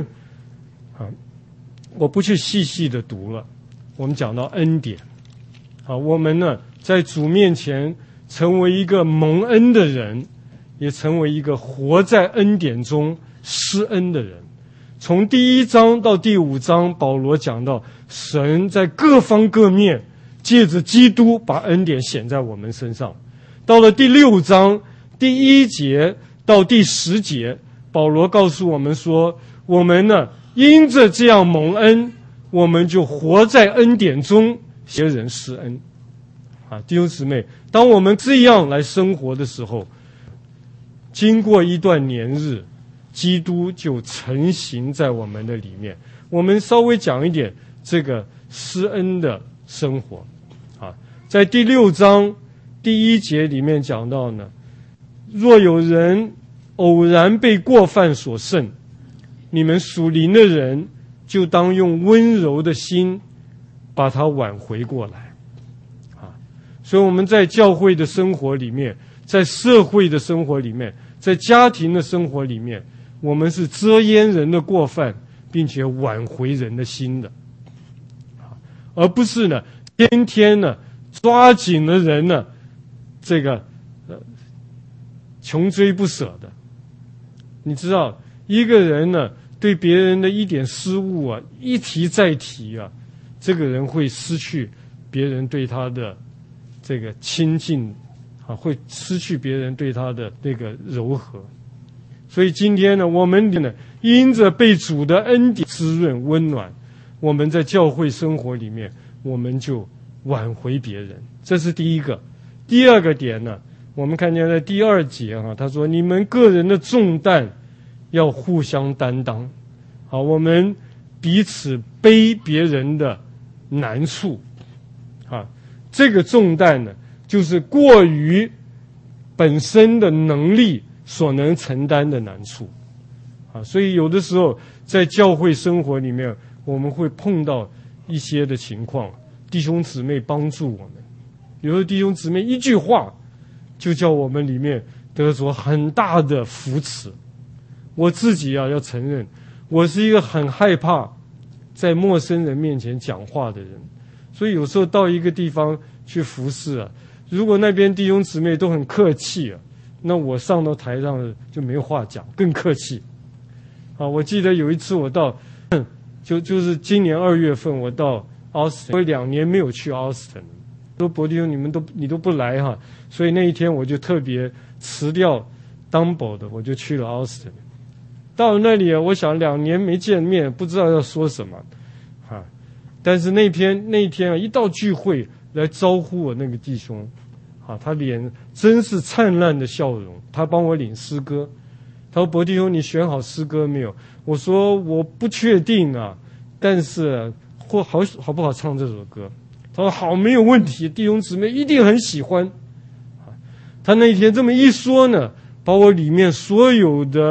我不去细细的读了。我们讲到恩典，我们呢在主面前成为一个蒙恩的人，也成为一个活在恩典中施恩的人。从第1章到第5章，保罗讲到神在各方各面借着基督把恩典显在我们身上。到了第6章第1节到第10节，保罗告诉我们说，我们呢因着这样蒙恩，我们就活在恩典中，别人施恩。弟兄姊妹，当我们这样来生活的时候，经过一段年日，基督就成形在我们的里面。我们稍微讲一点这个施恩的生活。在第6章第1节里面讲到呢，若有人偶然被过犯所胜，你们属灵的人就当用温柔的心把他挽回过来。所以我们在教会的生活里面，在社会的生活里面，在家庭的生活里面，我们是遮掩人的过犯，并且挽回人的心的，而不是呢天天呢抓紧了人呢这个穷追不舍的。你知道一个人呢对别人的一点失误一提再提这个人会失去别人对他的这个亲近会失去别人对他的那个柔和。所以今天呢，我们呢因着被主的恩典滋润温暖，我们在教会生活里面，我们就挽回别人。这是第一个。第二个点呢，我们看见在第2节他说你们个人的重担要互相担当。我们彼此背别人的难处。这个重担呢，就是过于本身的能力所能承担的难处。所以有的时候在教会生活里面，我们会碰到一些的情况，弟兄姊妹帮助我们，有的弟兄姊妹一句话就叫我们里面得着很大的扶持。我自己要承认，我是一个很害怕在陌生人面前讲话的人，所以有时候到一个地方去服侍如果那边弟兄姊妹都很客气那我上到台上就没话讲，更客气。我记得有一次我到就是今年2月份我到奥斯汀，我2年没有去奥斯汀，说伯弟兄你都不来所以那一天我就特别辞掉Dumbo的，我就去了奥斯汀。到了那里我想2年没见面，不知道要说什么但是那天一到聚会来招呼我那个弟兄他脸真是灿烂的笑容，他帮我领诗歌。他说伯弟兄你选好诗歌没有？我说我不确定但是好不好唱这首歌？他说好，没有问题，弟兄姊妹一定很喜欢。他那天这么一说呢，把我里面所有的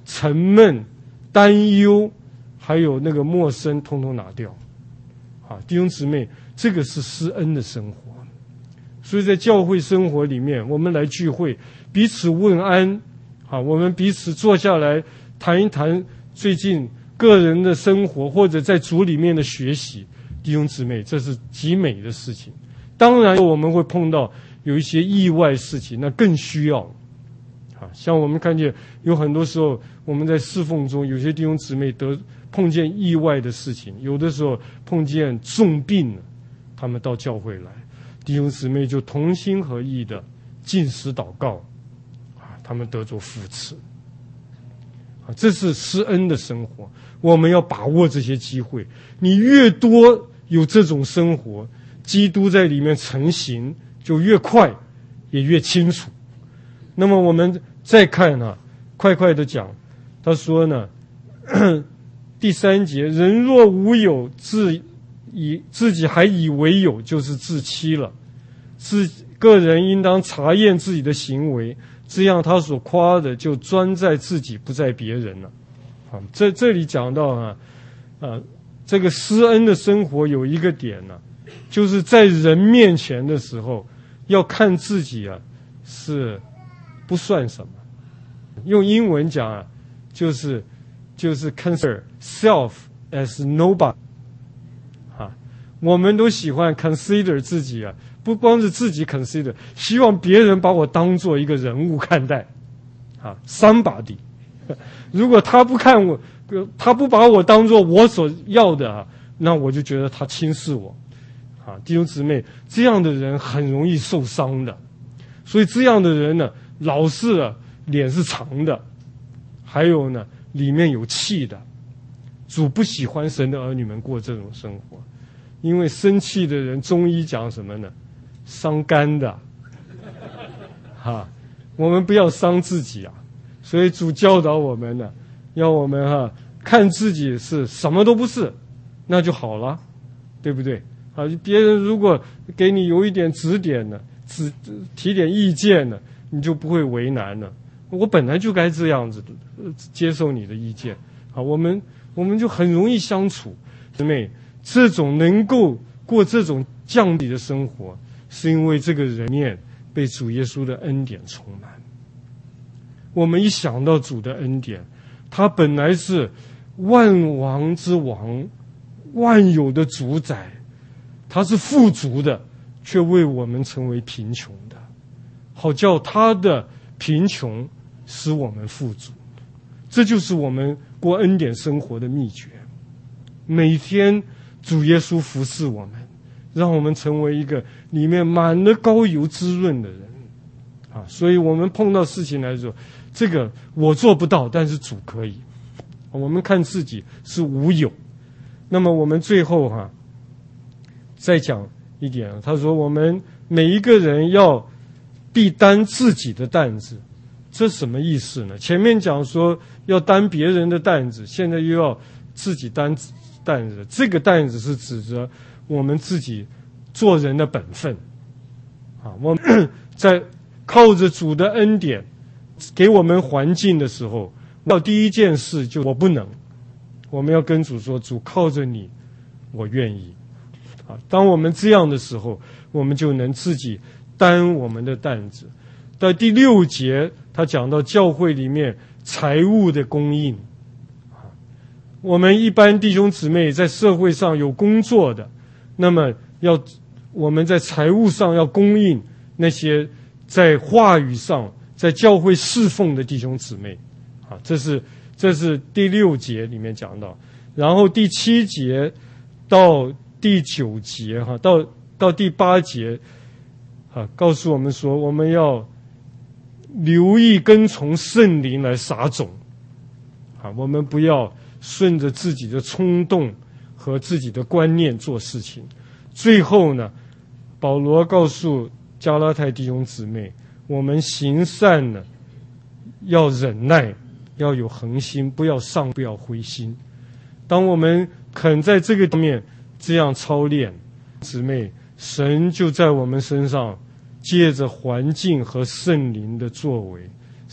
沉闷、担忧，还有那个陌生，通通拿掉。弟兄姊妹，这个是施恩的生活。所以在教会生活里面，我们来聚会，彼此问安，我们彼此坐下来谈一谈最近个人的生活，或者在主里面的学习。弟兄姊妹，这是极美的事情。当然我们会碰到有一些意外事情，那更需要。像我们看见有很多时候我们在侍奉中，有些弟兄姊妹碰见意外的事情，有的时候碰见重病了，他们到教会来，弟兄姊妹就同心合意的禁食祷告，他们得着扶持。这是施恩的生活，我们要把握这些机会。你越多有这种生活，基督在里面成型就越快，也越清楚。那么我们再看快快的讲，他说呢，第3节，人若无有，自己还以为有，就是自欺了。个人应当查验自己的行为，这样他所夸的就专在自己，不在别人了。这里讲到这个施恩的生活有一个点呢，就是在人面前的时候，要看自己是不算什么。用英文讲就是 consider self as nobody。我们都喜欢 consider 自己不光是自己 consider， 希望别人把我当做一个人物看待somebody。如果他不看我，他不把我当做我所要的那我就觉得他轻视我。弟兄姊妹，这样的人很容易受伤的。所以这样的人呢，老是脸是长的，还有呢里面有气的。主不喜欢神的儿女们过这种生活，因为生气的人，中医讲什么呢？伤肝的。我们不要伤自己所以主教导我们呢，要我们看自己是什么都不是，那就好了，对不对？别人如果给你有一点指点呢，提点意见呢，你就不会为难了。我本来就该这样子接受你的意见我们就很容易相处。姊妹，这种能够过这种降低的生活，是因为这个人面被主耶稣的恩典充满。我们一想到主的恩典，他本来是万王之王，万有的主宰，他是富足的，却为我们成为贫穷的，好叫他的贫穷使我们富足。这就是我们过恩典生活的秘诀。每天主耶稣服侍我们，让我们成为一个里面满了膏油滋润的人所以我们碰到事情来说，这个我做不到，但是主可以。我们看自己是无有。那么我们最后再讲一点，他说我们每一个人要必担自己的担子。这什么意思呢？前面讲说要担别人的担子，现在又要自己担担子。这个担子是指着我们自己做人的本分我们在靠着主的恩典给我们环境的时候，要第一件事就我不能，我们要跟主说，主靠着你，我愿意当我们这样的时候，我们就能自己担我们的担子。到第6节，他讲到教会里面财物的供应我们一般弟兄姊妹在社会上有工作的，那么我们在财务上要供应那些在话语上在教会侍奉的弟兄姊妹这是第6节里面讲到。然后第7节到第9节到第8节告诉我们说，我们要留意跟从圣灵来撒种我们不要顺着自己的冲动和自己的观念做事情。最后呢，保罗告诉加拉太弟兄姊妹，我们行善呢要忍耐，要有恒心，不要灰心。当我们肯在这个方面这样操练，姊妹，神就在我们身上借着环境和圣灵的作为，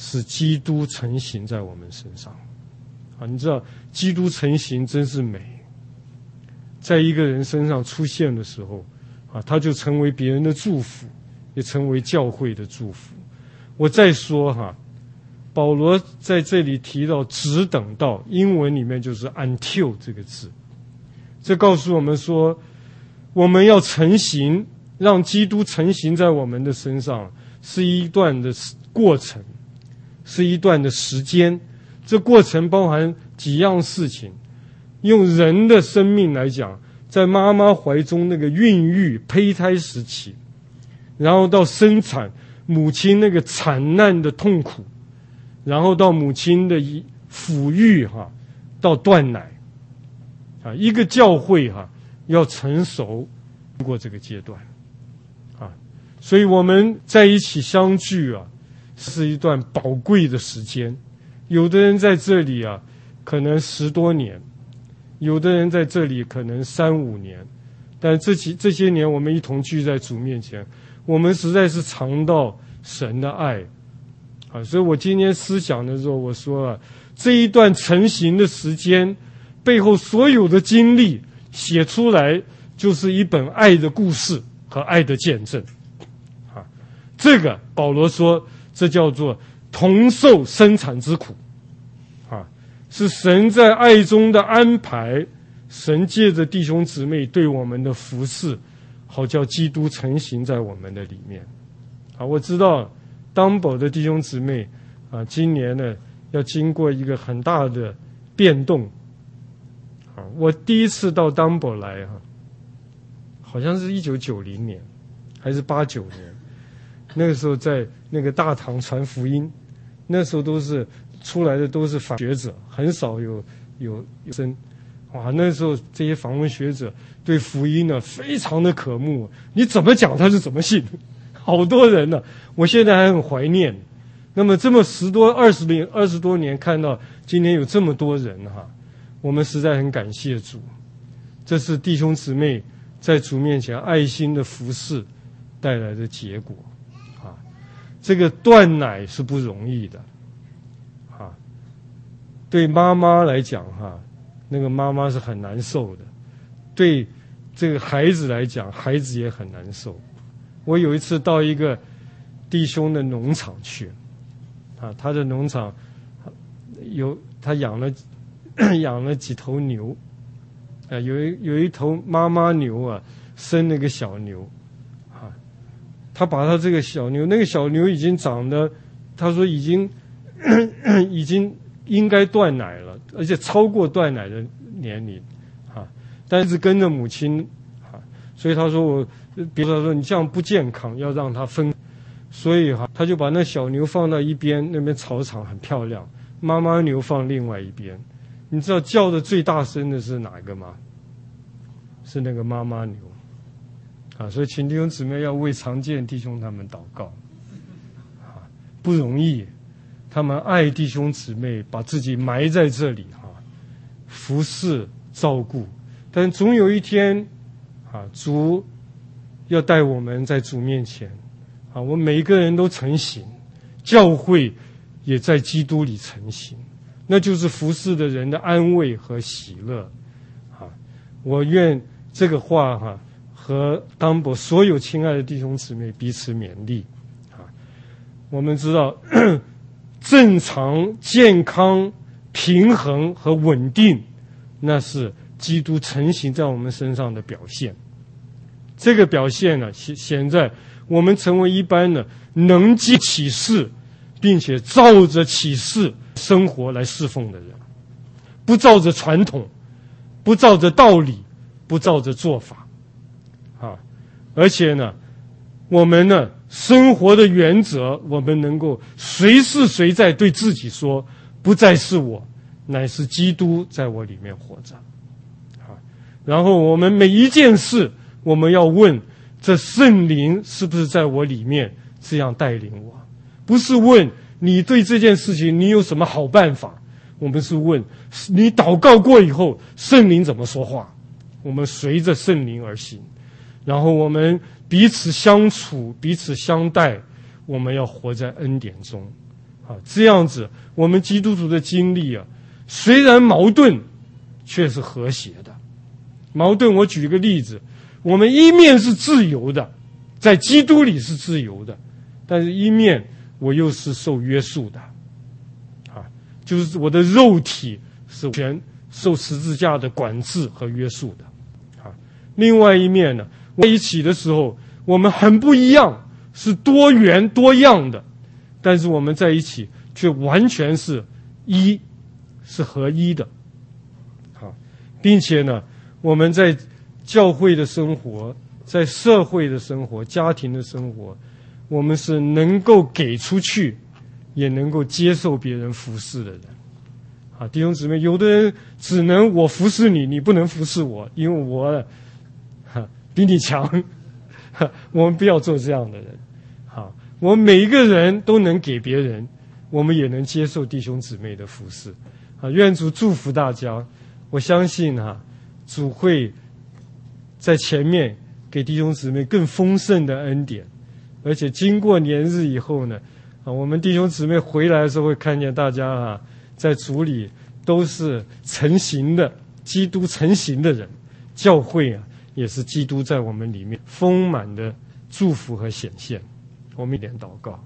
使基督成形在我们身上。啊，你知道基督成形真是美，在一个人身上出现的时候，啊，他就成为别人的祝福，也成为教会的祝福。我再说哈，保罗在这里提到只等到，英文里面就是 until 这个字，这告诉我们说，我们要成形，让基督成形在我们的身上，是一段的过程，是一段的时间。这过程包含几样事情。用人的生命来讲，在妈妈怀中那个孕育胚胎时期，然后到生产，母亲那个惨难的痛苦，然后到母亲的抚育到断奶啊，一个教会要成熟过这个阶段啊，所以我们在一起相聚是一段宝贵的时间。有的人在这里可能10多年，有的人在这里可能3、5年，但这些年我们一同聚在主面前，我们实在是尝到神的爱啊！所以我今天思想的时候，我说这一段成形的时间背后所有的经历写出来，就是一本爱的故事和爱的见证啊！这个保罗说，这叫做同受生产之苦啊，是神在爱中的安排，神借着弟兄姊妹对我们的服侍，好叫基督成形在我们的里面啊！我知道当宝的弟兄姊妹啊，今年呢要经过一个很大的变动啊！我第一次到当宝来好像是1990年还是89年，那个时候在那个大堂传福音，那时候都是出来的都是访学者，很少有生。哇，那时候这些访问学者对福音呢非常的渴慕，你怎么讲他是怎么信，好多人呢，我现在还很怀念。那么这么20多年看到今天有这么多人我们实在很感谢主，这是弟兄姊妹在主面前爱心的服侍带来的结果啊。这个断奶是不容易的啊，对妈妈来讲那个妈妈是很难受的，对这个孩子来讲，孩子也很难受。我有一次到一个弟兄的农场去他的农场他养了几头牛有一头妈妈牛生了个小牛他把他这个小牛，那个小牛已经长得，他说已经应该断奶了，而且超过断奶的年龄但是跟着母亲所以他说比如说你这样不健康，要让他分，所以他就把那小牛放到一边，那边草场很漂亮，妈妈牛放另外一边。你知道叫的最大声的是哪个吗？是那个妈妈牛所以请弟兄姊妹要为常见弟兄他们祷告不容易，他们爱弟兄姊妹，把自己埋在这里服侍照顾，但总有一天主要带我们在主面前我们每一个人都成形，教会也在基督里成形，那就是服侍的人的安慰和喜乐我愿这个话和当伯所有亲爱的弟兄姊妹彼此勉励我们知道正常、健康、平衡和稳定，那是基督成形在我们身上的表现。这个表现呢，显在我们成为一般的能记启示，并且照着启示生活来侍奉的人，不照着传统，不照着道理，不照着做法而且呢，我们呢生活的原则，我们能够随时随在对自己说，不再是我，乃是基督在我里面活着然后我们每一件事，我们要问这圣灵是不是在我里面这样带领我，不是问你对这件事情你有什么好办法，我们是问你祷告过以后圣灵怎么说话，我们随着圣灵而行，然后我们彼此相处，彼此相待，我们要活在恩典中这样子，我们基督徒的经历啊，虽然矛盾，却是和谐的。矛盾，我举一个例子，我们一面是自由的，在基督里是自由的，但是一面我又是受约束的，就是我的肉体是全受十字架的管制和约束的，另外一面呢，在一起的时候，我们很不一样，是多元多样的，但是我们在一起却完全是合一的，并且呢，我们在教会的生活，在社会的生活，家庭的生活，我们是能够给出去，也能够接受别人服侍的人。弟兄姊妹，有的人只能我服侍你，你不能服侍我，因为我比你强。我们不要做这样的人。我们每一个人都能给别人，我们也能接受弟兄姊妹的服侍。愿主祝福大家。我相信主会在前面给弟兄姊妹更丰盛的恩典，而且经过年日以后呢，我们弟兄姊妹回来的时候会看见大家在主里都是成型的，基督成型的人，教会也是基督在我们里面丰满的祝福和显现。我们一点祷告。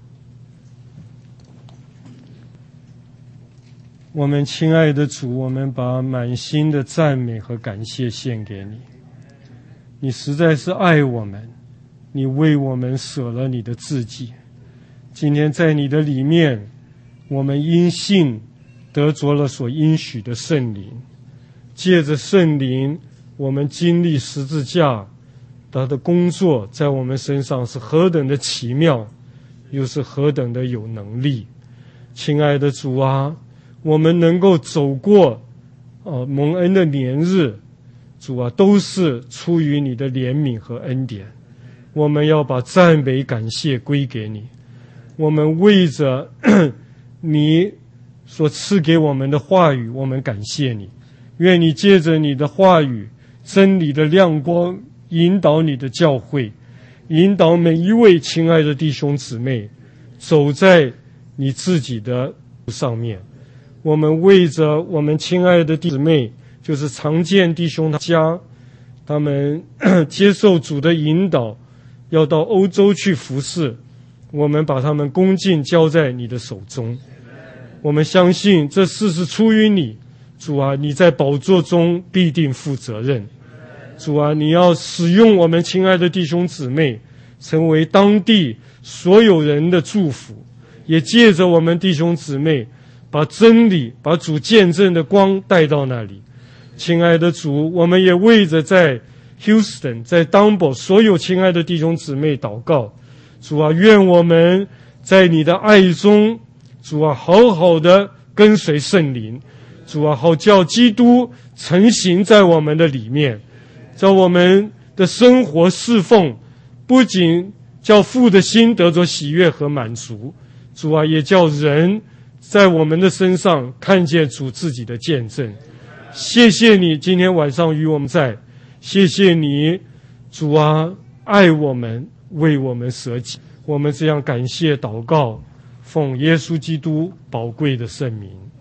我们亲爱的主，我们把满心的赞美和感谢献给你。你实在是爱我们，你为我们舍了你的自己。今天在你的里面，我们因信得着了所应许的圣灵，借着圣灵，我们经历十字架，他的工作在我们身上是何等的奇妙，又是何等的有能力。亲爱的主啊，我们能够走过蒙恩的年日，主啊，都是出于你的怜悯和恩典。我们要把赞美感谢归给你。我们为着你所赐给我们的话语，我们感谢你。愿你借着你的话语，真理的亮光，引导你的教会，引导每一位亲爱的弟兄姊妹走在你自己的路上面。我们为着我们亲爱的弟兄姊妹，就是常见弟兄家，他们接受主的引导，要到欧洲去服侍，我们把他们恭敬交在你的手中。我们相信这事是出于你，主啊，你在宝座中必定负责任。主啊，你要使用我们亲爱的弟兄姊妹，成为当地所有人的祝福，也借着我们弟兄姊妹把真理，把主见证的光带到那里。亲爱的主，我们也为着在 Houston 在 Dunbar 所有亲爱的弟兄姊妹祷告。主啊，愿我们在你的爱中，主啊，好好的跟随圣灵。主啊，好叫基督成形在我们的里面，叫我们的生活侍奉不仅叫父的心得着喜悦和满足，主啊，也叫人在我们的身上看见主自己的见证。谢谢你今天晚上与我们在，谢谢你，主啊，爱我们，为我们舍己。我们这样感谢祷告，奉耶稣基督宝贵的圣名。